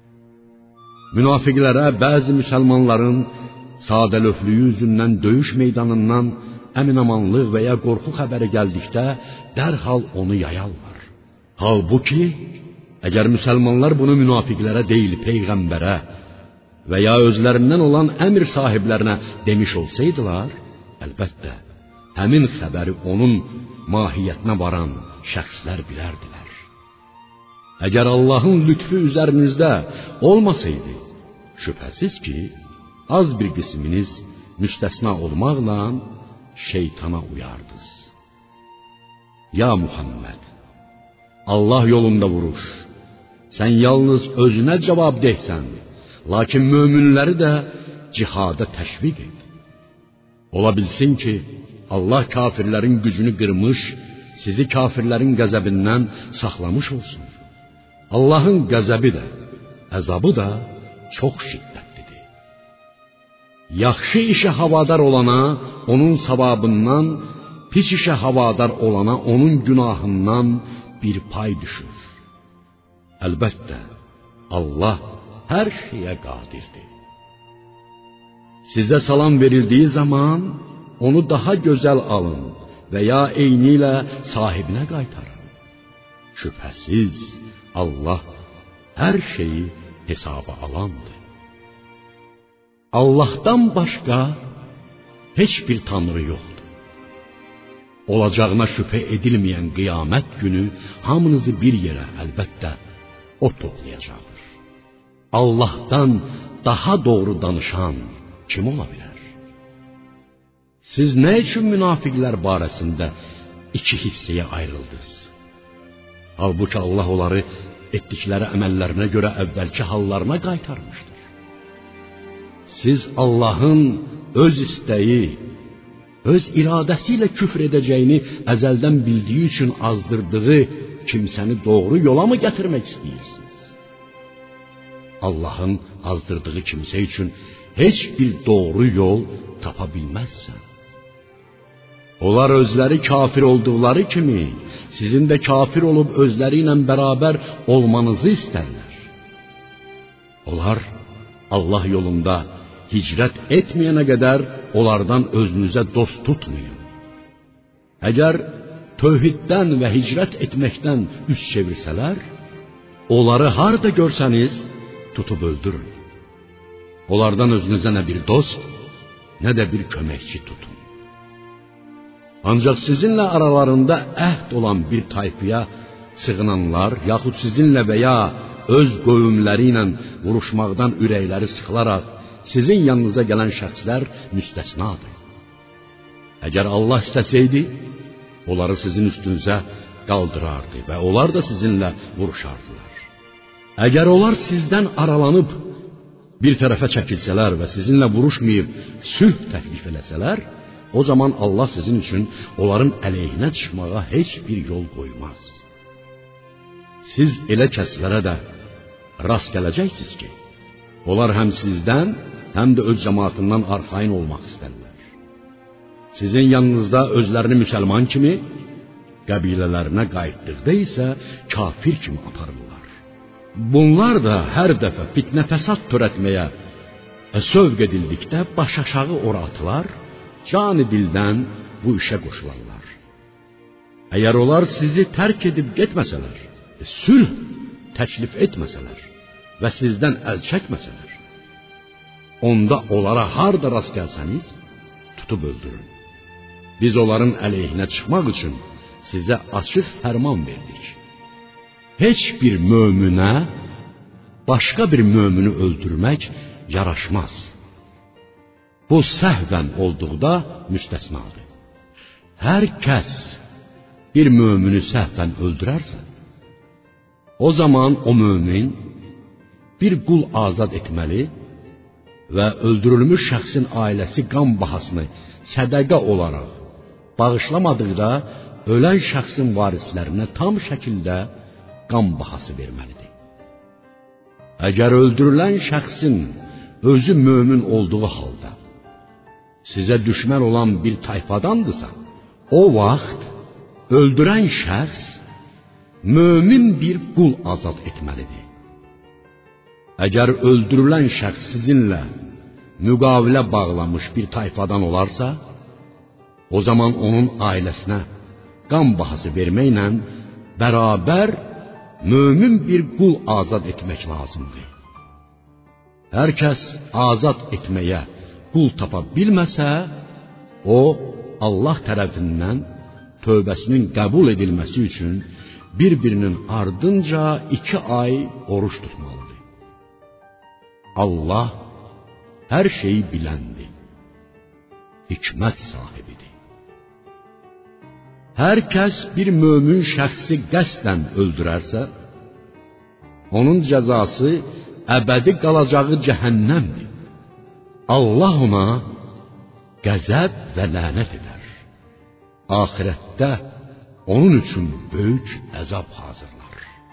Münafiqlərə bəzi müsəlmanların sadəlövhlüyü üzündən döyüş meydanından əminamanlıq və ya qorxu xəbəri gəldikdə dərhal onu yayarlar. Halbuki, əgər müsəlmanlar bunu münafiqlərə deyil, peyğəmbərə və ya özlərindən olan əmr sahiblərinə demiş olsaydılar, əlbəttə, həmin xəbəri onun mahiyyətinə varan şəxslər bilərdilər. Əgər Allahın lütfü üzərinizdə olmasaydı, şübhəsiz ki, az bir qisminiz müstəsna olmaqla şeytana uyardınız. Ya Muhammed, Allah yolunda vuruş. Sən yalnız özünə cavab deysən, lakin möminləri də cihada təşviq et. Ola bilsin ki, Allah kafirlərin gücünü qırmış, sizi kafirlərin qəzəbindən saxlamış olsun. Allahın qəzəbi də, əzabı da çox şiddətlidir. Yaxşı işə havadar olana onun savabından, pis işə havadar olana onun günahından bir pay düşür. Əlbəttə, Allah hər şeyə qadirdir. Sizə salam verildiyi zaman onu daha gözəl alın və ya eyni ilə sahibinə qaytarın. Şübhəsiz Allah hər şeyi hesaba alandır. Allahdan başqa heç bir tanrı yoxdur. Olacağına şübhə edilməyən qiyamət günü hamınızı bir yerə əlbəttə o toplayacaqdır. Allahdan daha doğru danışan kim ola bilər? Siz nə üçün münafiqlər barəsində iki hissəyə ayrıldınız? Halbuki Allah onları etdikləri əməllərinə görə əvvəlki hallarına qaytarmışdır. Siz Allahın öz istəyi, öz iradəsi ilə küfr edəcəyini əzəldən bildiyi üçün azdırdığı kimsəni doğru yola mı gətirmək istəyirsiniz? Allahın azdırdığı kimsə üçün heç bir doğru yol tapa bilməzsən. Onlar özləri kafir olduqları kimi, sizin də kafir olub özləri ilə bərabər olmanızı istərlər. Onlar Allah yolunda hicrət etməyənə qədər onlardan özünüzə dost tutmayın. Əgər tövhiddən və hicrət etməkdən üz çevirsələr, onları harda görsəniz tutub öldürün. Onlardan özünüzə nə bir dost, nə də bir köməkçi tutun. Ancaq sizinlə aralarında əhd olan bir tayfaya sığınanlar, yaxud sizinlə və ya öz qövmləri ilə vuruşmaqdan ürəkləri sıxılaraq sizin yanınıza gələn şəxslər müstəsnadır. Əgər Allah istəsəydi, onları sizin üstünüzə qaldırardı və onlar da sizinlə vuruşardılar. Əgər onlar sizdən aralanıb bir tərəfə çəkilsələr və sizinlə vuruşmayıb sülh təklif eləsələr, o zaman Allah sizin üçün onların əleyhinə çıxmağa heç bir yol qoymaz. Siz elə kəslərə də rast gələcəksiniz ki, onlar həm sizdən, həm də öz cəmaatından arxayın olmaq istərlər. Sizin yanınızda özlərini müsəlman kimi, qəbilələrinə qayıtdıqda isə kafir kimi aparırlar. Bunlar da hər dəfə fitnə fəsad törətməyə sövq edildikdə baş aşağı ora atılar, canı dildən bu işə qoşularlar. Əgər onlar sizi tərk edib getməsələr, sülh təklif etməsələr və sizdən əl çəkməsələr, onda onlara harda rast gəlsəniz, tutub öldürün. Biz onların əleyhinə çıxmaq üçün sizə açıq fərman verdik. Heç bir möminə başqa bir mömini öldürmək yaraşmaz. Bu səhvən olduqda müstəsnadır. Hər kəs bir mömini səhvən öldürərsə, o zaman o mömin bir qul azad etməli və öldürülmüş şəxsin ailəsi qan bahasını sədəqə olaraq bağışlamadıqda ölən şəxsin varislərinə tam şəkildə qan bahası verməlidir. Əgər öldürülən şəxsin özü mömin olduğu halda sizə düşmən olan bir tayfadandırsa, o vaxt öldürən şəxs mömin bir qul azad etməlidir. Əgər öldürülən şəxs sizinlə müqavilə bağlamış bir tayfadan olarsa, o zaman onun ailəsinə qan bahası verməklə bərabər mömin bir qul azad etmək lazımdır. Hər kəs azad etməyə qul tapa bilməsə, o Allah tərəfindən tövbəsinin qəbul edilməsi üçün bir-birinin ardınca 2 ay oruç tutmalıdır. Allah hər şeyi biləndir, hikmət sahibidir. Hər kəs bir mömin şəxsi qəsdən öldürərsə, onun cəzası əbədi qalacağı cəhənnəmdir. Allah ona qəzəb və lənət edər. Axirətdə onun üçün böyük əzab hazırlar.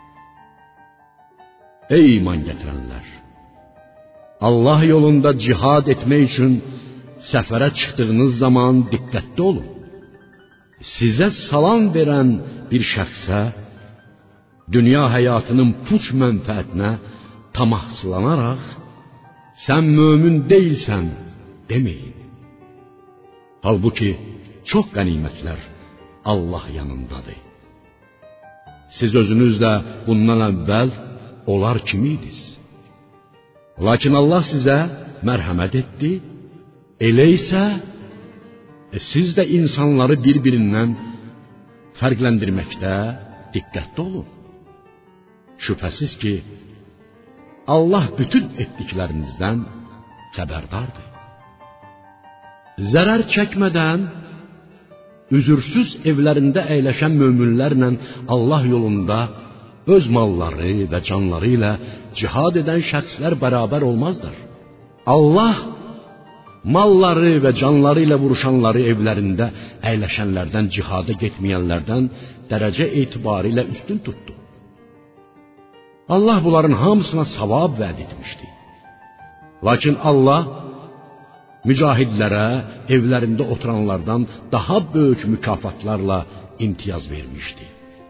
Ey iman gətirənlər! Allah yolunda cihad etmək üçün səfərə çıxdığınız zaman diqqətli olun. Sizə salam verən bir şəxsə dünya həyatının puç mənfəətinə tamahsılanaraq sən mömin deyilsən deməyin. Halbuki çox qənimətlər Allah yanındadır. Siz özünüz də bundan əvvəl onlar kimi idiniz. Lakin Allah sizə mərhəmət etdi. Elə isə siz də insanları bir-birindən fərqləndirməkdə diqqətli olun. Şübhəsiz ki, Allah bütün etdiklərinizdən xəbərdardır. Zərər çəkmədən, üzürsüz evlərində əyləşən möminlərlə Allah yolunda öz malları və canları ilə cihad edən şəxslər bərabər olmazlar. Allah malları və canları ilə vuruşanları evlərində əyləşənlərdən, cihada getməyənlərdən dərəcə etibarilə üstün tutdu. Allah bunların hamısına savab vəd etmişdi. Lakin Allah mücahidlərə evlərində oturanlardan daha böyük mükafatlarla imtiyaz vermişdi.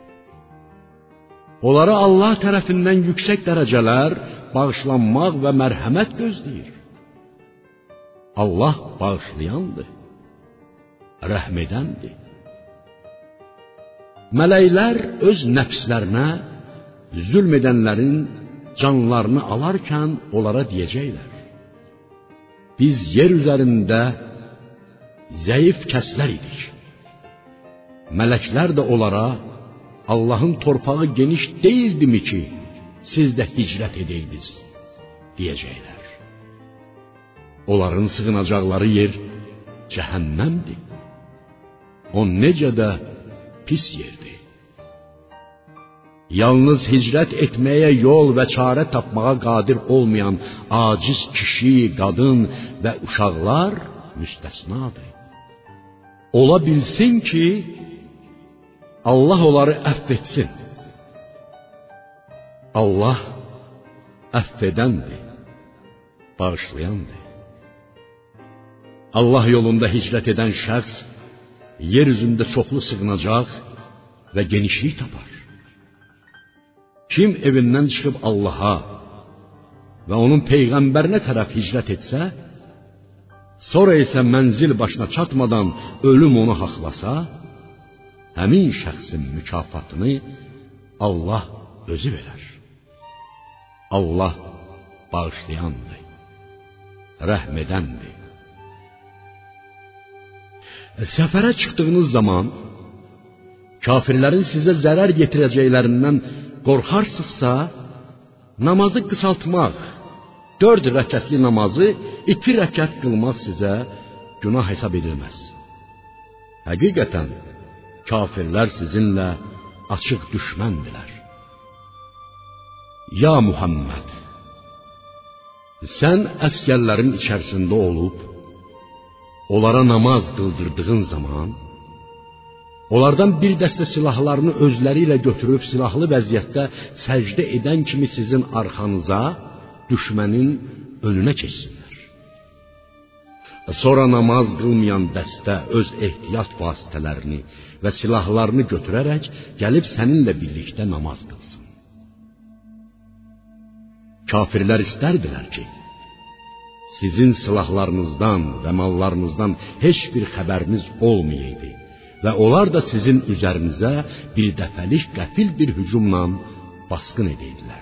Onlara Allah tərəfindən yüksək dərəcələr, bağışlanmaq və mərhəmət gözləyir. Allah bağışlayandır, rəhm edəndir. Mələklər öz nəfslərinə zülm edənlərin canlarını alarkən onlara deyəcəklər: biz yer üzərində zəif kəslər idik. Mələklər də onlara: Allahın torpağı geniş deyildimi ki, siz də hicrət edəydiniz, deyəcəklər. Onların sığınacaqları yer cəhənnəmdir. O necə də pis yerdir. Yalnız hicrət etməyə yol və çarə tapmağa qadir olmayan aciz kişi, qadın və uşaqlar müstəsnadır. Ola bilsin ki, Allah onları əfv etsin. Allah əfv edəndir, bağışlayandır. Allah yolunda hicrət edən şəxs yer üzündə çoxlu sığınacaq və genişlik tapar. Kim evindən çıxıb Allaha və onun peyğəmbərinə tərəf hicrət etsə, sonra isə mənzil başına çatmadan ölüm onu haqlasa, həmin şəxsin mükafatını Allah özü verər. Allah bağışlayandır, rəhm edəndir. Səfərə çıxdığınız zaman kafirlərin sizə zərər yetirəcəklərindən qorxarsınızsa, namazı qısaltmaq, 4 rəkətli namazı 2 rəkət qılmaq sizə günah hesab edilməz. Həqiqətən, kafirlər sizinlə açıq düşməndilər. Ya Muhammed, sən əskərlərin içərisində olub, onlara namaz qıldırdığın zaman, onlardan bir dəstə silahlarını özləri ilə götürüb silahlı vəziyyətdə səcdə edən kimi sizin arxanıza, düşmənin önünə keçsinlər. Sonra namaz qılmayan dəstə öz ehtiyat vasitələrini və silahlarını götürərək gəlib səninlə birlikdə namaz qılsın. Kafirlər istərdilər ki, sizin silahlarınızdan və mallarınızdan heç bir xəbəriniz olmayaydı və onlar da sizin üzərinizə bir dəfəlik qəfil bir hücumla basqın edəydilər.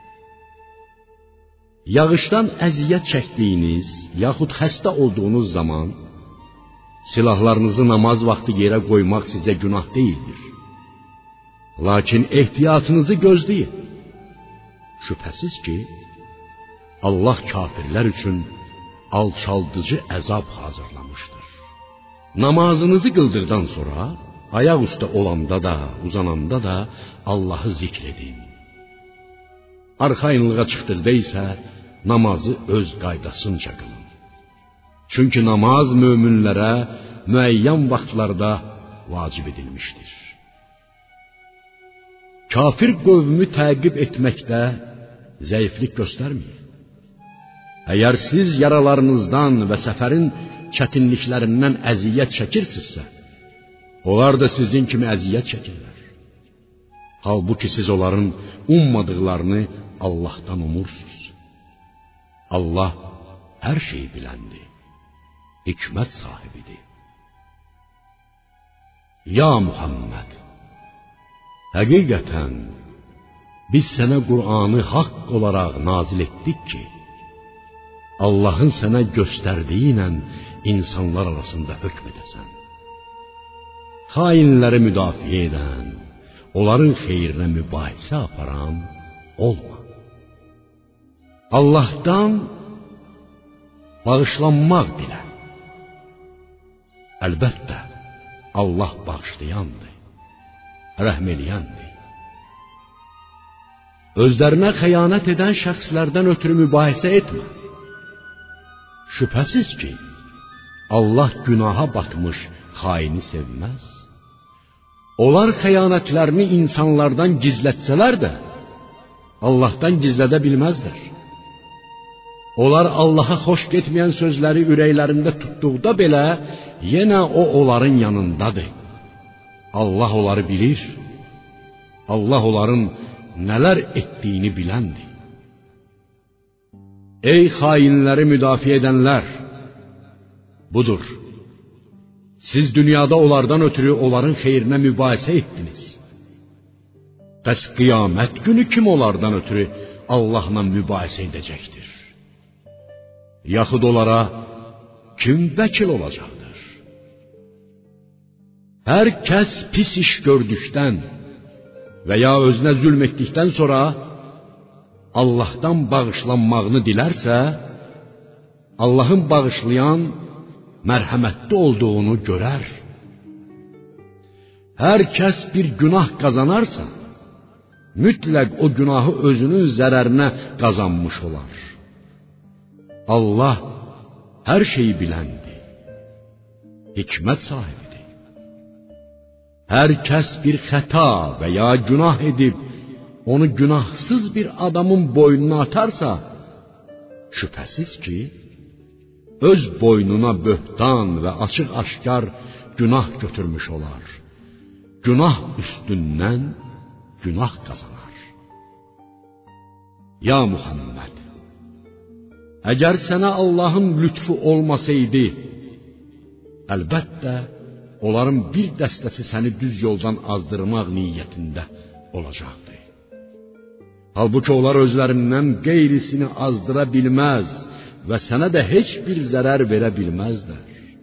Yağışdan əziyyət çəkdiyiniz yaxud xəstə olduğunuz zaman silahlarınızı namaz vaxtı yerə qoymaq sizə günah deyildir. Lakin ehtiyatınızı gözləyin. Şübhəsiz ki, Allah kafirlər üçün alçaldıcı əzab hazırlamışdır. Namazınızı qıldıqdan sonra ayaq üstə olanda da, uzananda da Allahı zikr edin. Arxayınlığa çıxdıqda isə namazı öz qaydasınca qılın. Çünki namaz möminlərə müəyyən vaxtlarda vacib edilmişdir. Kafir qövmü təqib etməkdə zəiflik göstərməyin. Əgər siz yaralarınızdan və səfərin çətinliklərindən əziyyət çəkirsinizsə, onlar da sizin kimi əziyyət çəkirlər. Halbuki siz onların ummadıqlarını Allahdan umursunuz. Allah hər şeyi biləndir, hikmət sahibidir. Ya Muhammed, həqiqətən biz sənə Qur'anı haqq olaraq nazil etdik ki, Allahın sənə göstərdiyi ilə insanlar arasında hökm edəsən. Xainləri müdafiə edən, onların xeyrinə mübahisə aparan olma. Allahdan bağışlanmaq dilə. Əlbəttə, Allah bağışlayandır, rəhm eləyəndir. Özlərinə xəyanət edən şəxslərdən ötürü mübahisə etmə. Şübhəsiz ki, Allah günaha batmış xaini sevməz. Onlar xəyanətlərini insanlardan gizlətsələr də, Allahdan gizlədə bilməzlər. Onlar Allaha xoş getməyən sözləri ürəklərində tutduqda belə, yenə o onların yanındadır. Allah onları bilir, Allah onların nələr etdiyini biləndir. Ey xainləri müdafiə edənlər! Budur, siz dünyada onlardan ötürü onların xeyrinə mübahisə etdiniz. Bəs qiyamət günü kim onlardan ötürü Allahla mübahisə edəcəkdir? Yaxud onlara kim vəkil olacaqdır? Hər kəs pis iş gördükdən və ya özünə zülm etdikdən sonra Allahdan bağışlanmağını dilərsə, Allahın bağışlayan, mərhəmətli olduğunu görər. Hər kəs bir günah qazanarsa, mütləq o günahı özünün zərərinə qazanmış olar. Allah hər şeyi biləndir, hikmət sahibidir. Hər kəs bir xəta və ya günah edib, onu günahsız bir adamın boynuna atarsa, şübhəsiz ki, öz boynuna böhtan və açıq-aşkar günah götürmüş olar. Günah üstündən günah qazanar. Ya Muhammed, əgər sənə Allahın lütfu olmasaydı, əlbəttə, onların bir dəstəsi səni düz yoldan azdırmaq niyyətində olacaqdı. Halbuki onlar özlərindən qeyrisini azdıra bilməz və sənə də heç bir zərər verə bilməzlər.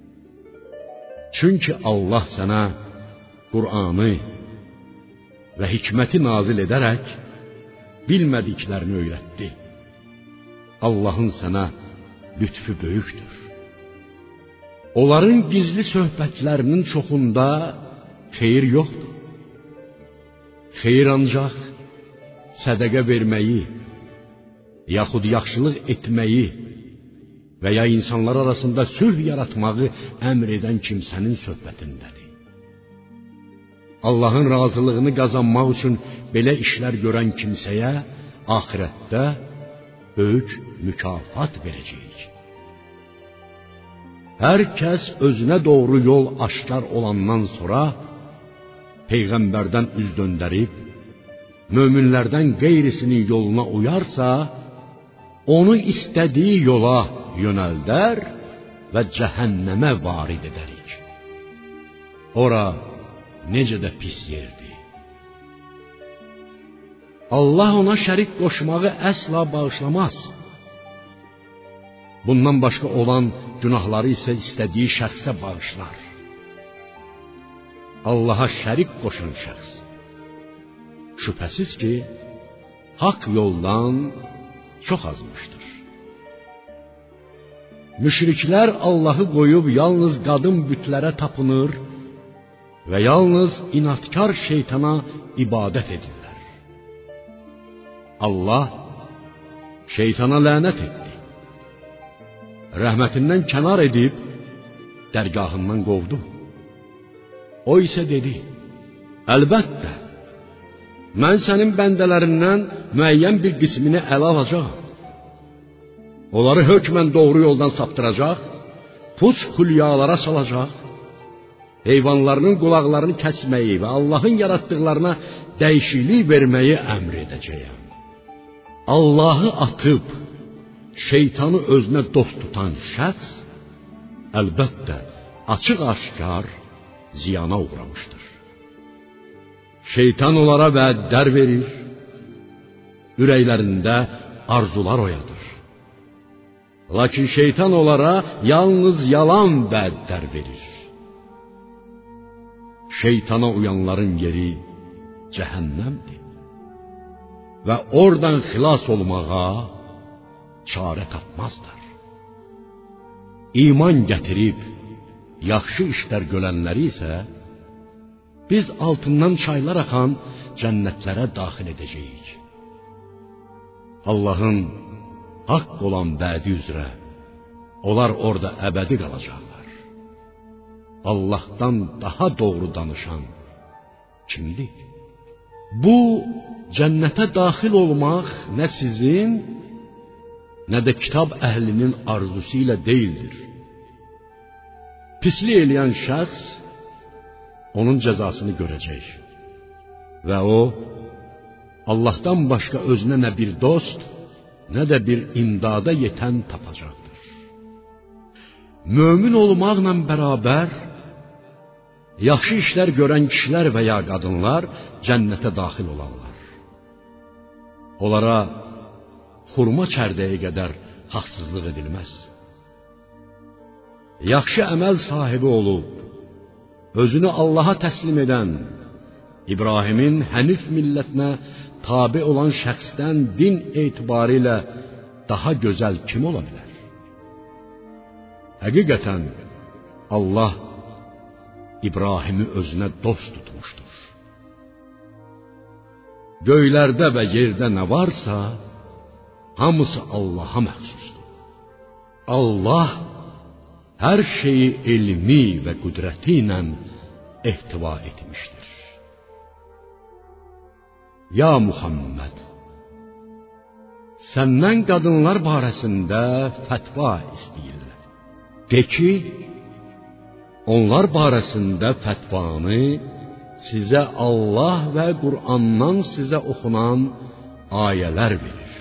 Çünki Allah sənə Qur'anı və hikməti nazil edərək bilmədiklərini öyrətdi. Allahın sənə lütfü böyükdür. Onların gizli söhbətlərinin çoxunda xeyir yoxdur. Xeyir ancaq sədəqə verməyi, yaxud yaxşılıq etməyi və ya insanlar arasında sülh yaratmağı əmr edən kimsənin söhbətindədir. Allahın razılığını qazanmaq üçün belə işlər görən kimsəyə axirətdə böyük mükafat verəcəyik. Hər kəs özünə doğru yol aşkar olandan sonra Peyğəmbərdən üz döndərib, möminlərdən qeyrisinin yoluna uyarsa, onu istədiyi yola yönəldər və cəhənnəmə varid edərik. Ora necə də pis yerdir. Allah ona şərik qoşmağı əsla bağışlamaz. Bundan başqa olan günahları isə istədiyi şəxsə bağışlar. Allaha şərik qoşan şəxs şübhəsiz ki, haqq yoldan çox azmışdır. Müşriklər Allahı qoyub yalnız qadın bütlərə tapınır və yalnız inatkar şeytana ibadət edirlər. Allah şeytana lənət etdi. rəhmətindən kənar edib dərgahından qovdu. O isə dedi: "Əlbəttə, mən sənin bəndələrindən müəyyən bir qismini ələ alacağam. Onları hökmən doğru yoldan saptıracaq, puç xülyalara salacaq, heyvanlarının qulaqlarını kəsməyi və Allahın yaratdıqlarına dəyişiklik verməyi əmr edəcəyəm. Allahı atıb şeytanı özünə dost tutan şəxs əlbəttə açıq-aşkar ziyana uğramışdır. Şeytan onlara vədlər verir, ürəklərində arzular oyadır. Lakin şeytan onlara yalnız yalan vədlər verir. Şeytana uyanların yeri cəhənnəmdir və oradan xilas olmağa çarə tapmazlar. İman gətirib yaxşı işlər görənləri isə biz altından çaylar axan cənnətlərə daxil edəcəyik. Allahın haqq olan vədi üzrə onlar orada əbədi qalacaqlar. Allahdan daha doğru danışan kimdir? Bu cənnətə daxil olmaq nə sizin, nə də kitab əhlinin arzusu ilə deyildir. Pislik eləyən şəxs onun cəzasını görəcək və o Allahdan başqa özünə nə bir dost, nə də bir imdada yetən tapacaqdır. Mömin olmaqla bərabər yaxşı işlər görən kişilər və ya qadınlar cənnətə daxil olarlar. Onlara xurma çərdəyi qədər haqsızlıq edilməz. Yaxşı əməl sahibi olub özünü Allaha təslim edən, İbrahimin Hənif millətinə tabe olan şəxsdən din etibarilə daha gözəl kim ola bilər? Həqiqətən Allah İbrahimi özünə dost tutmuşdur. Göylərdə və yerdə nə varsa, hamısı Allaha məxsusdur. Allah hər şeyi elmi və qüdrəti ilə ehtiva etmişdir. Ya Muhammed, səndən qadınlar barəsində fətva istəyirlər. De ki, onlar barəsində fətvanı sizə Allah və Qur'andan sizə oxunan ayələr verir.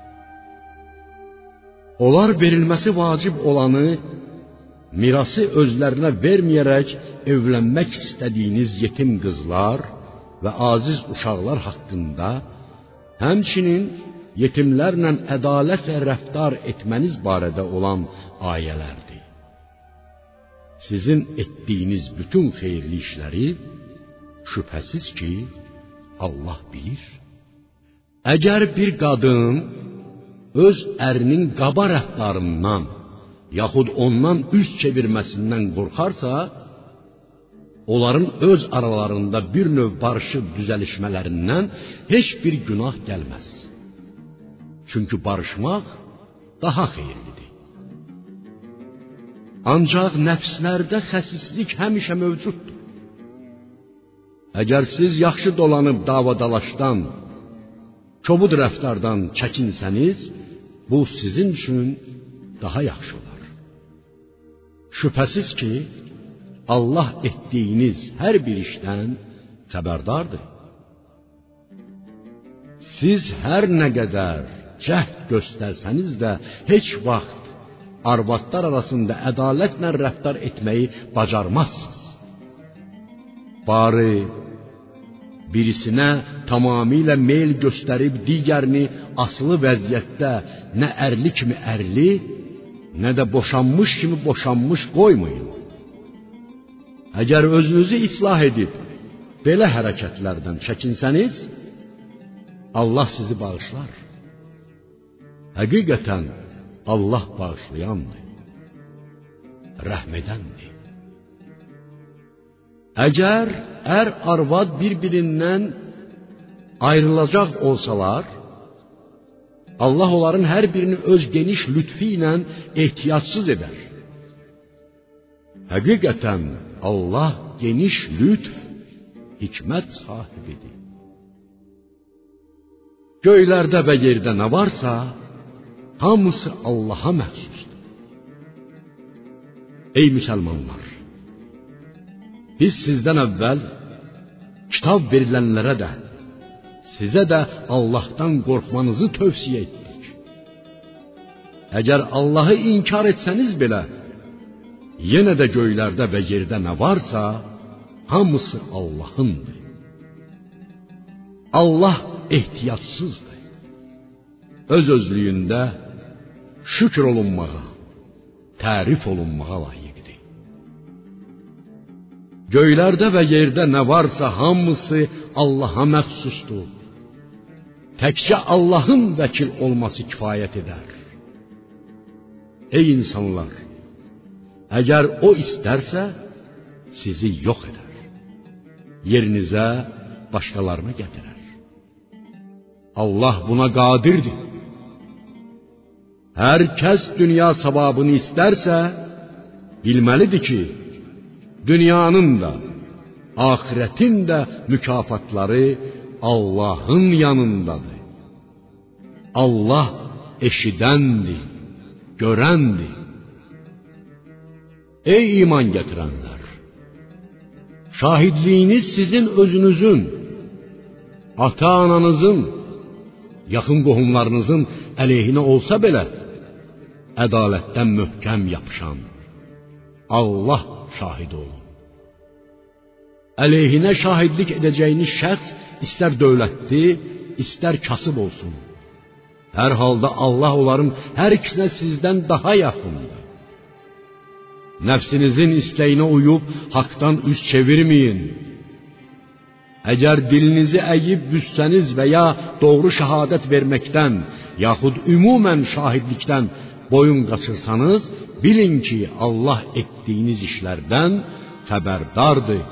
Onlar verilməsi vacib olanı mirası özlərinə verməyərək evlənmək istədiyiniz yetim qızlar və aziz uşaqlar haqqında, həmçinin yetimlərlə ədalətlə rəftar etməniz barədə olan ayələrdir. Sizin etdiyiniz bütün xeyirli işləri şübhəsiz ki, Allah bilir. Əgər bir qadın öz ərinin qaba rəftarından yaxud ondan üz çevirməsindən qorxarsa, onların öz aralarında bir növ barışıb düzəlişmələrindən heç bir günah gəlməz. Çünki barışmaq daha xeyirlidir. Ancaq nəfslərdə xəsislik həmişə mövcuddur. Əgər siz yaxşı dolanıb davadalaşdan, kobud rəftardan çəkinsəniz, bu sizin üçün daha yaxşı olar. Şübhəsiz ki, Allah etdiyiniz hər bir işdən xəbərdardır. Siz hər nə qədər cəhd göstərsəniz də heç vaxt arvadlar arasında ədalətlə rəftar etməyi bacarmazsınız. Bari birisinə tamamilə meyl göstərib digərini asılı vəziyyətdə nə ərli kimi ərli, nə də boşanmış kimi boşanmış qoymayın. Əgər özünüzü islah edib belə hərəkətlərdən çəkinsəniz, Allah sizi bağışlar. Həqiqətən Allah bağışlayandır, rəhm edəndir. Əgər ər-arvad bir-birindən ayrılacaq olsalar, Allah onların hər birini öz geniş lütfi ilə ehtiyacsız edər. Həqiqətən Allah geniş lütf, hikmət sahibidir. Göylərdə və yerdə nə varsa, hamısı Allaha məxsusdur. Ey müsəlmanlar! Biz sizdən əvvəl kitab verilənlərə də, sizə də Allahdan qorxmanızı tövsiyə etdik. Əgər Allahı inkar etsəniz belə, yenə də göylərdə və yerdə nə varsa, hamısı Allahındır. Allah ehtiyacsızdır. Öz-özlüyündə şükür olunmağa, tərif olunmağa layiqdir. Göylərdə və yerdə nə varsa hamısı Allaha məxsusdur. Təkcə Allahın vəkil olması kifayət edər. Ey insanlar! Əgər o istərsə, sizi yox edər. Yerinizə başqalarını gətirər. Allah buna qadirdir. Hər kəs dünya savabını istərsə, bilməlidir ki, dünyanın da, axirətin də mükafatları Allahın yanındadır. Allah eşidəndir, görəndir. Ey iman gətirənlər! Şahidliyiniz sizin özünüzün, ata-ananızın, yaxın qohumlarınızın əleyhinə olsa belə, ədalətdən möhkəm yapışan Allah şahid olun. Əleyhinə şahidlik edəcəyiniz şəxs istər dövlətli, istər kasıb olsun. Hər halda Allah onların hər ikisinə sizdən daha yaxındır. Nəfsinizin istəyinə uyub haqdan üz çevirməyin. Əgər dilinizi əyib büzsəniz və ya doğru şəhadət verməkdən, yaxud ümumən şahidlikdən boyun qaçırsanız, bilin ki, Allah etdiyiniz işlərdən xəbərdardır.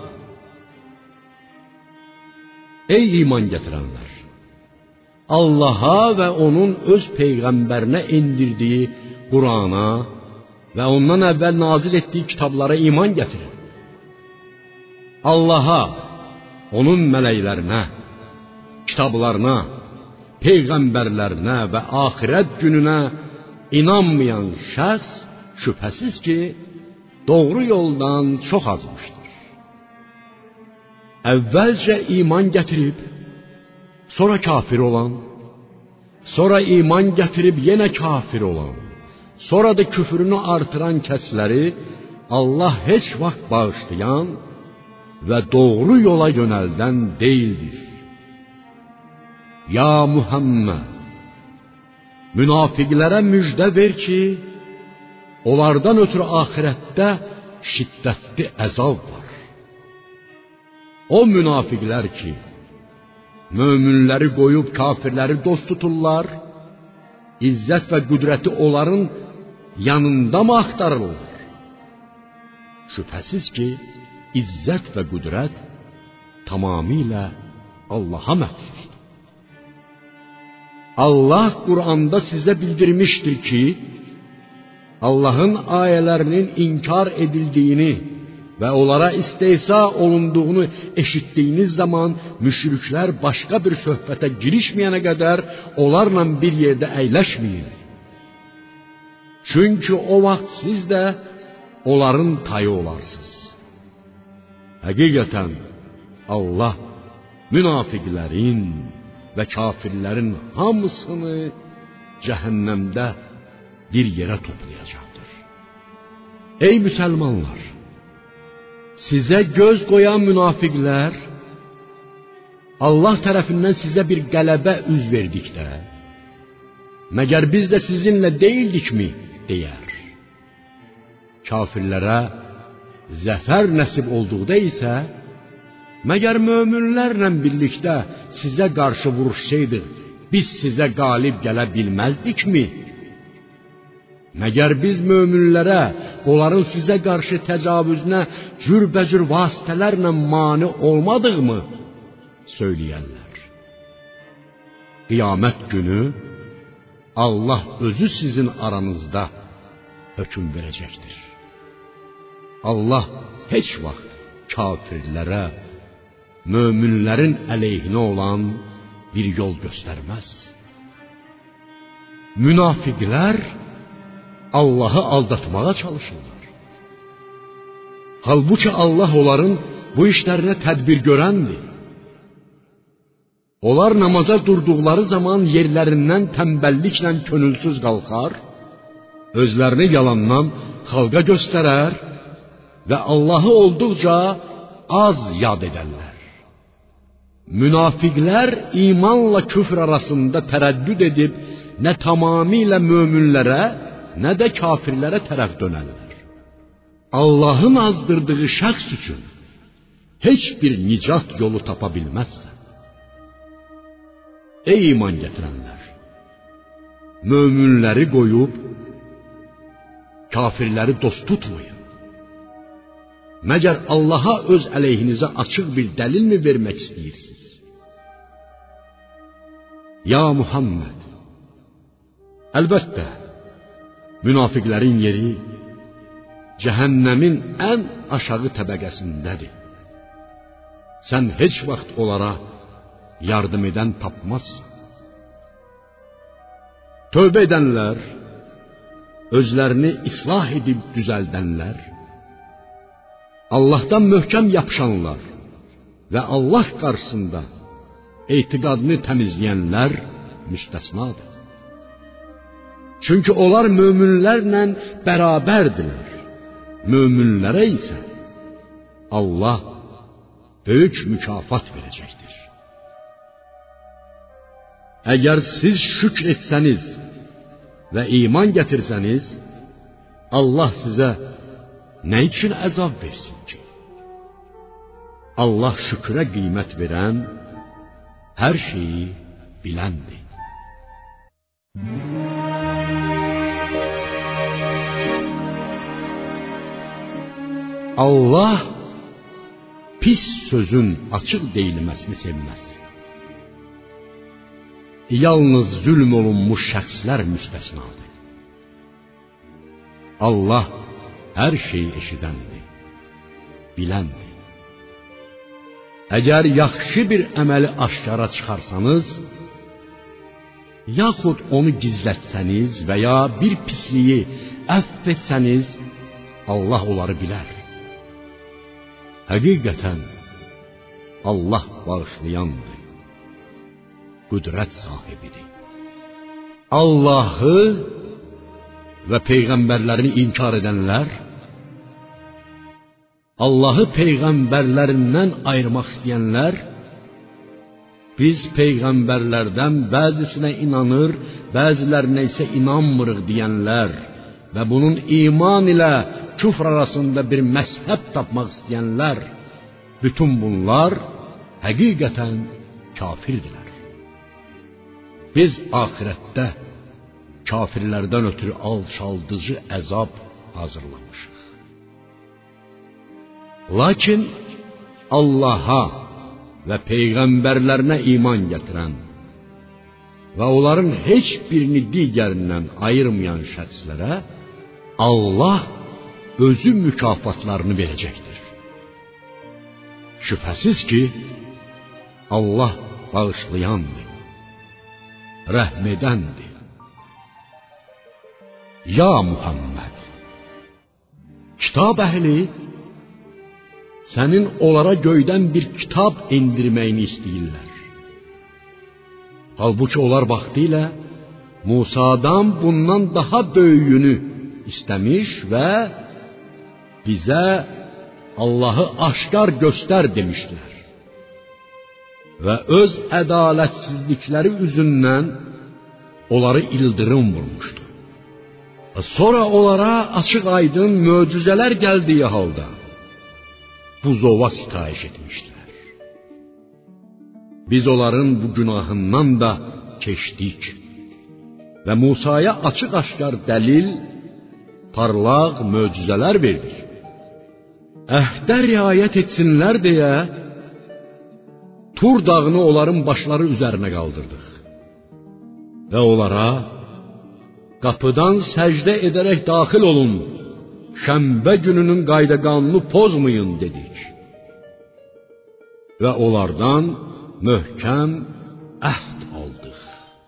Ey iman gətirənlər! Allaha və onun öz peyğəmbərinə endirdiyi Qurana və ondan əvvəl nazil etdiyi kitablara iman gətirin. Allaha, onun mələklərinə, kitablarına, peyğəmbərlərinə və axirət gününə inanmayan şəxs şübhəsiz ki, doğru yoldan çox azmışdır. Əvvəlcə iman gətirib, sonra kafir olan, sonra iman gətirib yenə kafir olan, sonra da küfrünü artıran kəsləri Allah heç vaxt bağışlayan və doğru yola yönəldən deyildir. Ya Muhammed! Münafiqlərə müjdə ver ki, onlardan ötürü axirətdə şiddətli əzab var. O münafiqlər ki, möminləri qoyub kafirləri dost tuturlar, izzət və qüdrəti onların yanında mı axtarırlar? Şübhəsiz ki, izzət və qüdrət tamamilə Allaha məxsusdur. Allah Qur'anda sizə bildirmişdir ki, Allahın ayələrinin inkar edildiyini və onlara istehza olunduğunu eşitdiyiniz zaman müşriklər başqa bir söhbətə girişməyənə qədər onlarla bir yerdə əyləşməyin. Çünki o vaxt siz də onların tayı olarsınız. Həqiqətən Allah münafiqlərin və kafirlərin hamısını cəhənnəmdə bir yerə toplayacaqdır. Ey müsəlmanlar! Sizə göz qoyan münafiqlər Allah tərəfindən sizə bir qələbə üz verdikdə, məgər biz də sizinlə deyildikmi, deyər. Kafirlərə zəfər nəsib olduqda isə, məgər möminlərlə birlikdə sizə qarşı vuruşsaydıq, biz sizə qalib gələ bilməzdikmi? Məgər biz möminlərə, onların sizə qarşı təcavüzünə cürbəcür vasitələrlə mane olmadıqmı? Söyləyərlər. Qiyamət günü Allah özü sizin aranızda hökm verəcəkdir. Allah heç vaxt kafirlərə, möminlərin əleyhinə olan bir yol göstərməz. Münafiqlər Allahı aldatmağa çalışırlar. Halbuki Allah onların bu işlərinə tədbir görəndir. Onlar namaza durduqları zaman yerlərindən tənbəlliklə könülsüz qalxar, özlərini yalandan xalqa göstərər və Allahı olduqca az yad edərlər. Münafiqlər imanla küfr arasında tərəddüd edib, nə tamamilə möminlərə, nə də kafirlərə tərəf dönərlər. Allahın azdırdığı şəxs üçün heç bir nicat yolu tapa bilməzsən. Ey iman gətirənlər! Möminləri qoyub, kafirləri dost tutmayın. Məgər Allaha öz əleyhinizə açıq bir dəlilmi vermək istəyirsiniz? Ya Muhammed! Əlbəttə, münafiqlərin yeri cəhənnəmin ən aşağı təbəqəsindədir. Sən heç vaxt onlara yardım edən tapmazsan. Tövbə edənlər, özlərini islah edib düzəldənlər, Allahdan möhkəm yapışanlar və Allah qarşısında etiqadını təmizləyənlər müstəsnadır. Çünki onlar möminlərlə bərabərdirlər. Möminlərə isə Allah böyük mükafat verəcəkdir. Əgər siz şükr etsəniz və iman gətirsəniz, Allah sizə nə üçün əzab versin ki? Allah şükrə qiymət verən, hər şeyi biləndir. Allah pis sözün açıq deyilməsini sevməz. Yalnız zülm olunmuş şəxslər müstəsnadır. Allah hər şeyi eşidəndir, biləndir. Əgər yaxşı bir əməli aşkara çıxarsanız, yaxud onu gizlətsəniz və ya bir pisliyi əfv etsəniz, Allah onları bilər. Həqiqətən Allah bağışlayandır, qüdrət sahibidir. Allahı və peyğəmbərlərini inkar edənlər, Allahı peyğəmbərlərindən ayırmaq istəyənlər, biz peyğəmbərlərdən bəzisinə inanır, bəzilərinə isə inanmırıq deyənlər və bunun iman ilə küfr arasında bir məzhəb tapmaq istəyənlər, bütün bunlar həqiqətən kafirdirlər. Biz axirətdə kafirlərdən ötürü alçaldıcı əzab hazırlamışıq. Lakin Allaha və peyğəmbərlərinə iman gətirən və onların heç birini digərindən ayırmayan şəxslərə Allah özü mükafatlarını verəcəkdir. Şübhəsiz ki, Allah bağışlayandır, rəhm edəndir. Ya Muhammed! Kitab əhli sənin onlara göydən bir kitab endirməyini istəyirlər. Halbuki onlar vaxtilə Musa'dan bundan daha böyüyünü istəmiş və bizə Allahı aşkar göstər demişlər. Və öz ədalətsizlikləri üzündən onları ildırım vurmuşdu. Sonra onlara açıq aydın möcüzələr gəldiyi halda buzova sitayiş etmişdilər. Biz onların bu günahından da keçdik və Musa'ya açıq-aşkar dəlil, parlaq möcüzələr verdik. Əhdə riayət etsinlər deyə Tur dağını onların başları üzərinə qaldırdıq və onlara qapıdan səcdə edərək daxil olun, şənbə gününün qayda-qanunu pozmayın dedik. Və onlardan möhkəm əhd aldıq.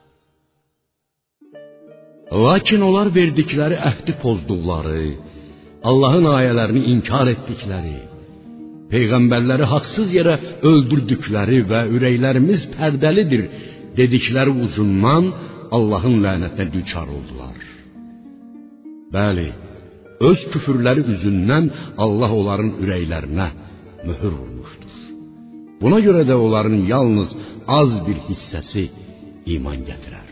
Lakin onlar verdikləri əhdi pozduqları, Allahın ayələrini inkar etdikləri, peyğəmbərləri haqsız yerə öldürdükləri və ürəklərimiz pərdəlidir dedikləri ucundan Allahın lənətinə düçar oldular. Bəli, öz küfürləri üzündən Allah onların ürəklərinə möhür vurmuşdur. Buna görə də onların yalnız az bir hissəsi iman gətirər.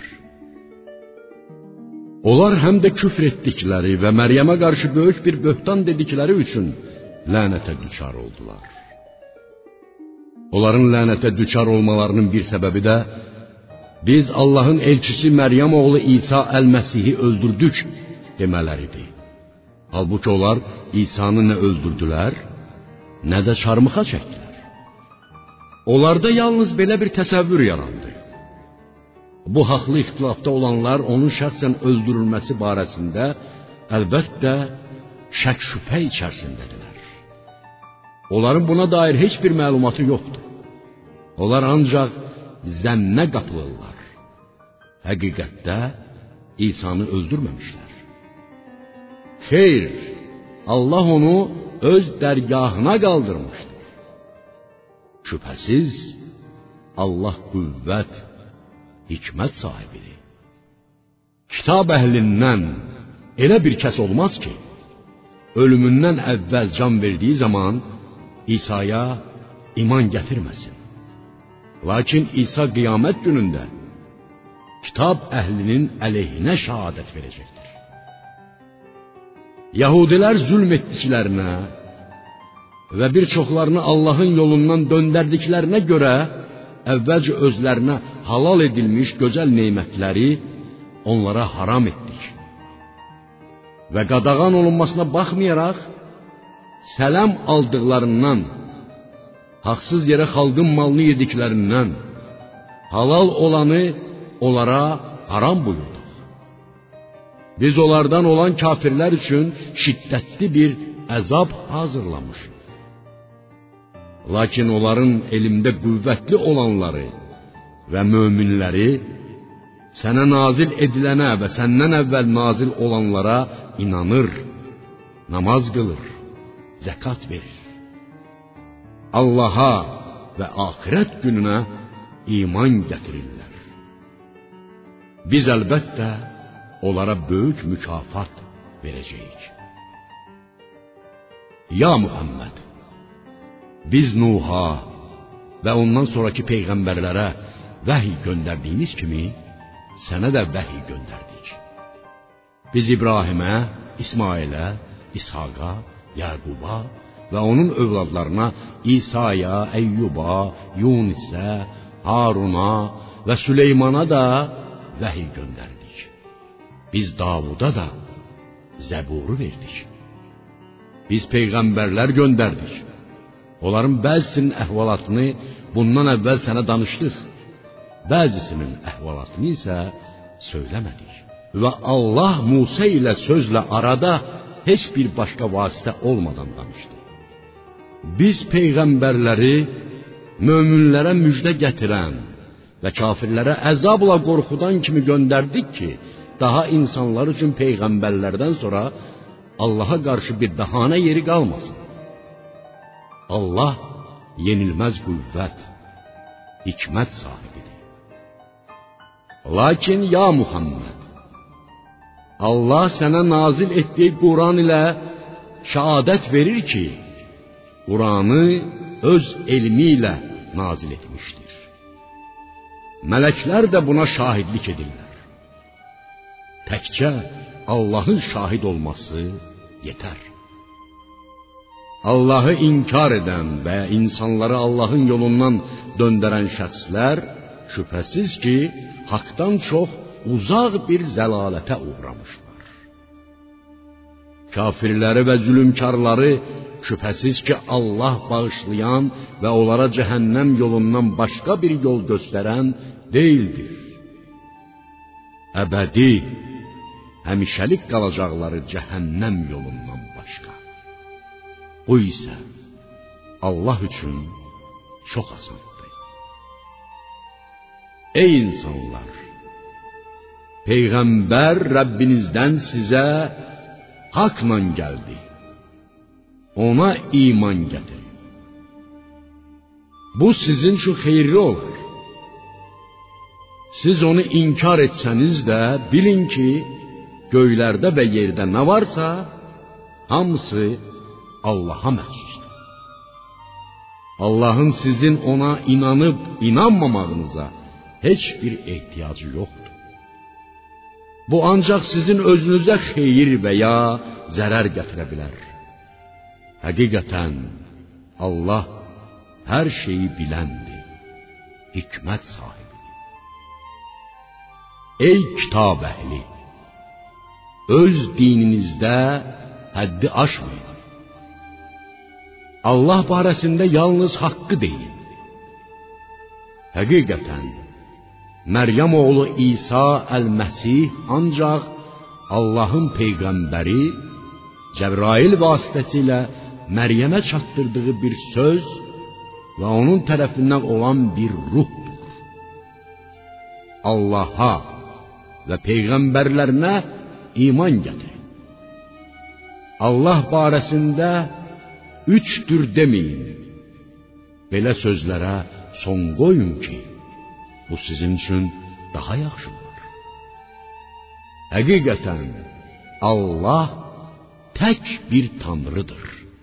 Onlar həm də küfr etdikləri və Məryəmə qarşı böyük bir böhtan dedikləri üçün lənətə düçar oldular. Onların lənətə düçar olmalarının bir səbəbi də biz Allahın elçisi Məryəm oğlu İsa əl-Məsihi öldürdük demələridir. Halbuki onlar İsa'nı nə öldürdülər, nə də çarmıxa çəkdilər. Onlarda yalnız belə bir təsəvvür yarandı. Bu haqlı ixtilafda olanlar onun şəxsən öldürülməsi barəsində əlbəttə şək-şübhə içərisindədirlər. Onların buna dair heç bir məlumatı yoxdur. Onlar ancaq zənnə qapılırlar. Həqiqətdə İsa'nı öldürməmişlər. Xeyr, Allah onu öz dərgahına qaldırmışdır. Şübhəsiz, Allah qüvvət, hikmət sahibidir. Kitab əhlindən elə bir kəs olmaz ki, ölümündən əvvəl can verdiyi zaman İsa'ya iman gətirməsin. Lakin İsa qiyamət günündə kitab əhlinin əleyhinə şəhadət verəcəkdir. Yahudilər zülm etdiklərinə və bir çoxlarını Allahın yolundan döndərdiklərinə görə əvvəlcə özlərinə halal edilmiş gözəl nemətləri onlara haram etdik. Və qadağan olunmasına baxmayaraq, sələm aldıqlarından, haqsız yerə xalqın malını yediklərindən, halal olanı onlara haram buyurduq. Biz onlardan olan kafirlər üçün şiddətli bir əzab hazırlamışıq. Lakin onların elmdə qüvvətli olanları və möminləri sənə nazil edilənə və səndən əvvəl nazil olanlara inanır, namaz qılır, zəkat verir. Allaha və axirət gününə iman gətirirlər. Biz əlbəttə onlara böyük mükafat verəcəyik. Ya Muhammed, biz Nuh'a və ondan sonraki peyğəmbərlərə vəhiy göndərdiyimiz kimi sənə də vəhiy göndərdik. Biz İbrahimə, İsmailə, İshaqa, Yaquba və onun övladlarına İsa'ya, Əyyuba, Yunisə, Haruna və Süleymana da vəhiy göndərdik. Biz Davuda da Zəburu verdik. Biz peyğəmbərlər göndərdik. Onların bəzisinin əhvalatını bundan əvvəl sənə danışdıq. Bəzisinin əhvalatını isə söyləmədik. Və Allah Musa ilə sözlə arada heç bir başqa vasitə olmadan danışdı. Biz peyğəmbərləri möminlərə müjdə gətirən və kafirlərə əzabla qorxudan kimi göndərdik ki, daha insanlar üçün peyğəmbərlərdən sonra Allaha qarşı bir bəhanə yeri qalmasın. Allah yenilməz qüvvət, hikmət sahibidir. Lakin ya Muhammed, Allah sənə nazil etdiyi Quran ilə şəhadət verir ki, Quranı öz elmi ilə nazil etmişdir. Mələklər də buna şahidlik edirlər. Təkcə Allahın şahid olması yetər. Allahı inkar edən və insanları Allahın yolundan döndərən şəxslər şübhəsiz ki, haqdan çox uzaq bir zəlalətə uğramışlar. Kafirləri və zülümkarları şübhəsiz ki, Allah bağışlayan və onlara cəhənnəm yolundan başqa bir yol göstərən deyildir. Əbədi, həmişəlik qalacaqları cəhənnəm yolundan başqa. Bu isə Allah üçün çox asandır. Ey insanlar! Peyğəmbər Rəbbinizdən sizə haqla gəldi. Ona iman gətirin. Bu sizin üçün xeyirli olar. Siz onu inkar etsəniz də bilin ki, göylərdə və yerdə nə varsa, hamısı Allaha məxsusdur. Allahın sizin ona inanıb inanmamağınıza heç bir ehtiyacı yoxdur. Bu ancaq sizin özünüzə xeyir və ya zərər gətirə bilər. Həqiqətən Allah hər şeyi biləndir, hikmət sahibidir. Ey kitab əhli! Öz dininizdə həddi aşmayın. Allah barəsində yalnız haqqı deyin. Həqiqətən, Məryəm oğlu İsa əl-Məsih ancaq Allahın peyğəmbəri Cəbrail vasitəsilə Məryəmə çatdırdığı bir söz və onun tərəfindən olan bir ruhdur. Allaha və peyğəmbərlərinə iman gətirin. Allah barəsində üçdür deməyin. Belə sözlərə son qoyun ki, bu sizin üçün daha yaxşı olar. Həqiqətən Allah tək bir Tanrıdır.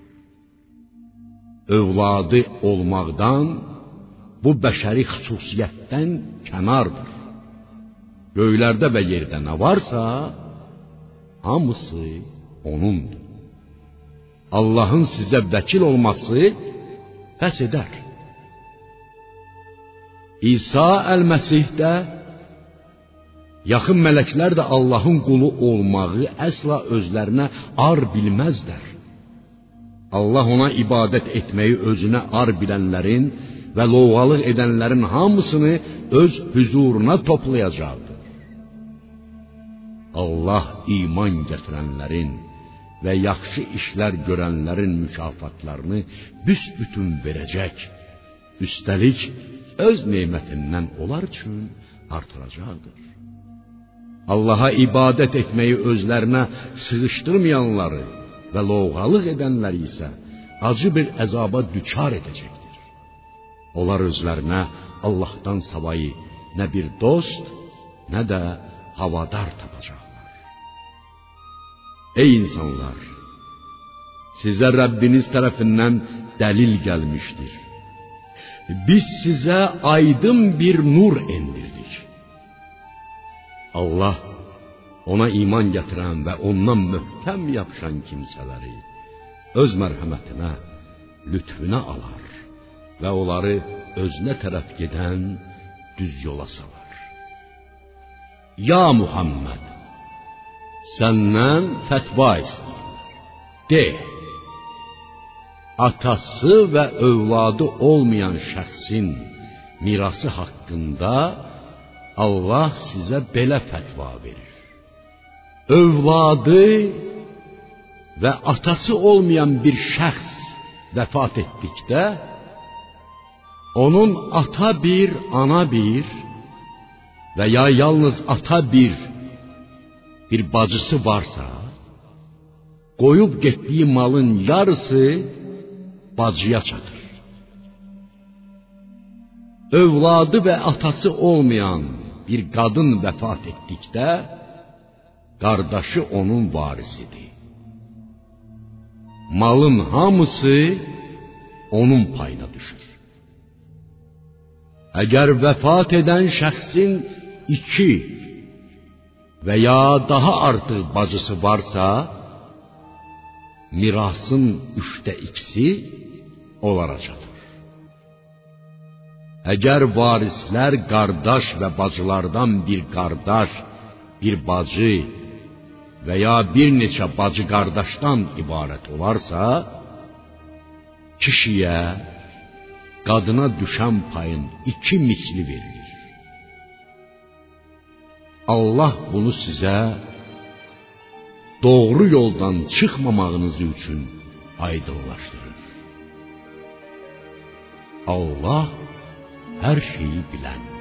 Övladı olmaqdan, bu bəşəri xüsusiyyətdən kənardır. Göylərdə və yerdə nə varsa, hamısı O'nundur. Allahın sizə vəkil olması pəs edər. İsa əl-Məsih də, yaxın mələklər də Allahın qulu olmağı əsla özlərinə ar bilməzlər. Allah ona ibadət etməyi özünə ar bilənlərin və lovğalıq edənlərin hamısını öz huzuruna toplayacaqdır. Allah iman gətirənlərin və yaxşı işlər görənlərin mükafatlarını büsbütün verəcək. Üstəlik, öz nemətindən onlar üçün artıracaqdır. Allaha ibadət etməyi özlərinə sığışdırmayanları və lovğalıq edənləri isə acı bir əzaba düçar edəcəkdir. Onlar özlərinə Allahdan savayı nə bir dost, nə də havadar tapacaqlar. Ey insanlar! Sizə Rəbbiniz tərəfindən dəlil gəlmişdir. Biz sizə aydın bir nur endirdik. Allah ona iman gətirən və ondan möhkəm yapışan kimsələri öz mərhəmətinə, lütfünə alar və onları özünə tərəf gedən düz yola salar. Ya Muhammed! Səndən fətva istəyirlər. De! Atası və övladı olmayan şəxsin mirası haqqında Allah sizə belə fətva verir. Övladı və atası olmayan bir şəxs vəfat etdikdə, onun ata bir, ana bir və ya yalnız ata bir bacısı varsa, qoyub getdiyi malın yarısı bacıya çatır. Övladı və atası olmayan bir qadın vəfat etdikdə, qardaşı onun varisidir. Malın hamısı onun payına düşür. Əgər vəfat edən şəxsin 2 və ya daha artıq bacısı varsa, mirasın 2/3 onlara çatır. Əgər varislər qardaş və bacılardan bir qardaş, bir bacı və ya bir neçə bacı qardaşdan ibarət olarsa, kişiyə, qadına düşən payın 2 misli verilir. Allah bunu sizə doğru yoldan çıxmamağınız üçün aydınlaşdırır. Allah hər şeyi biləndir.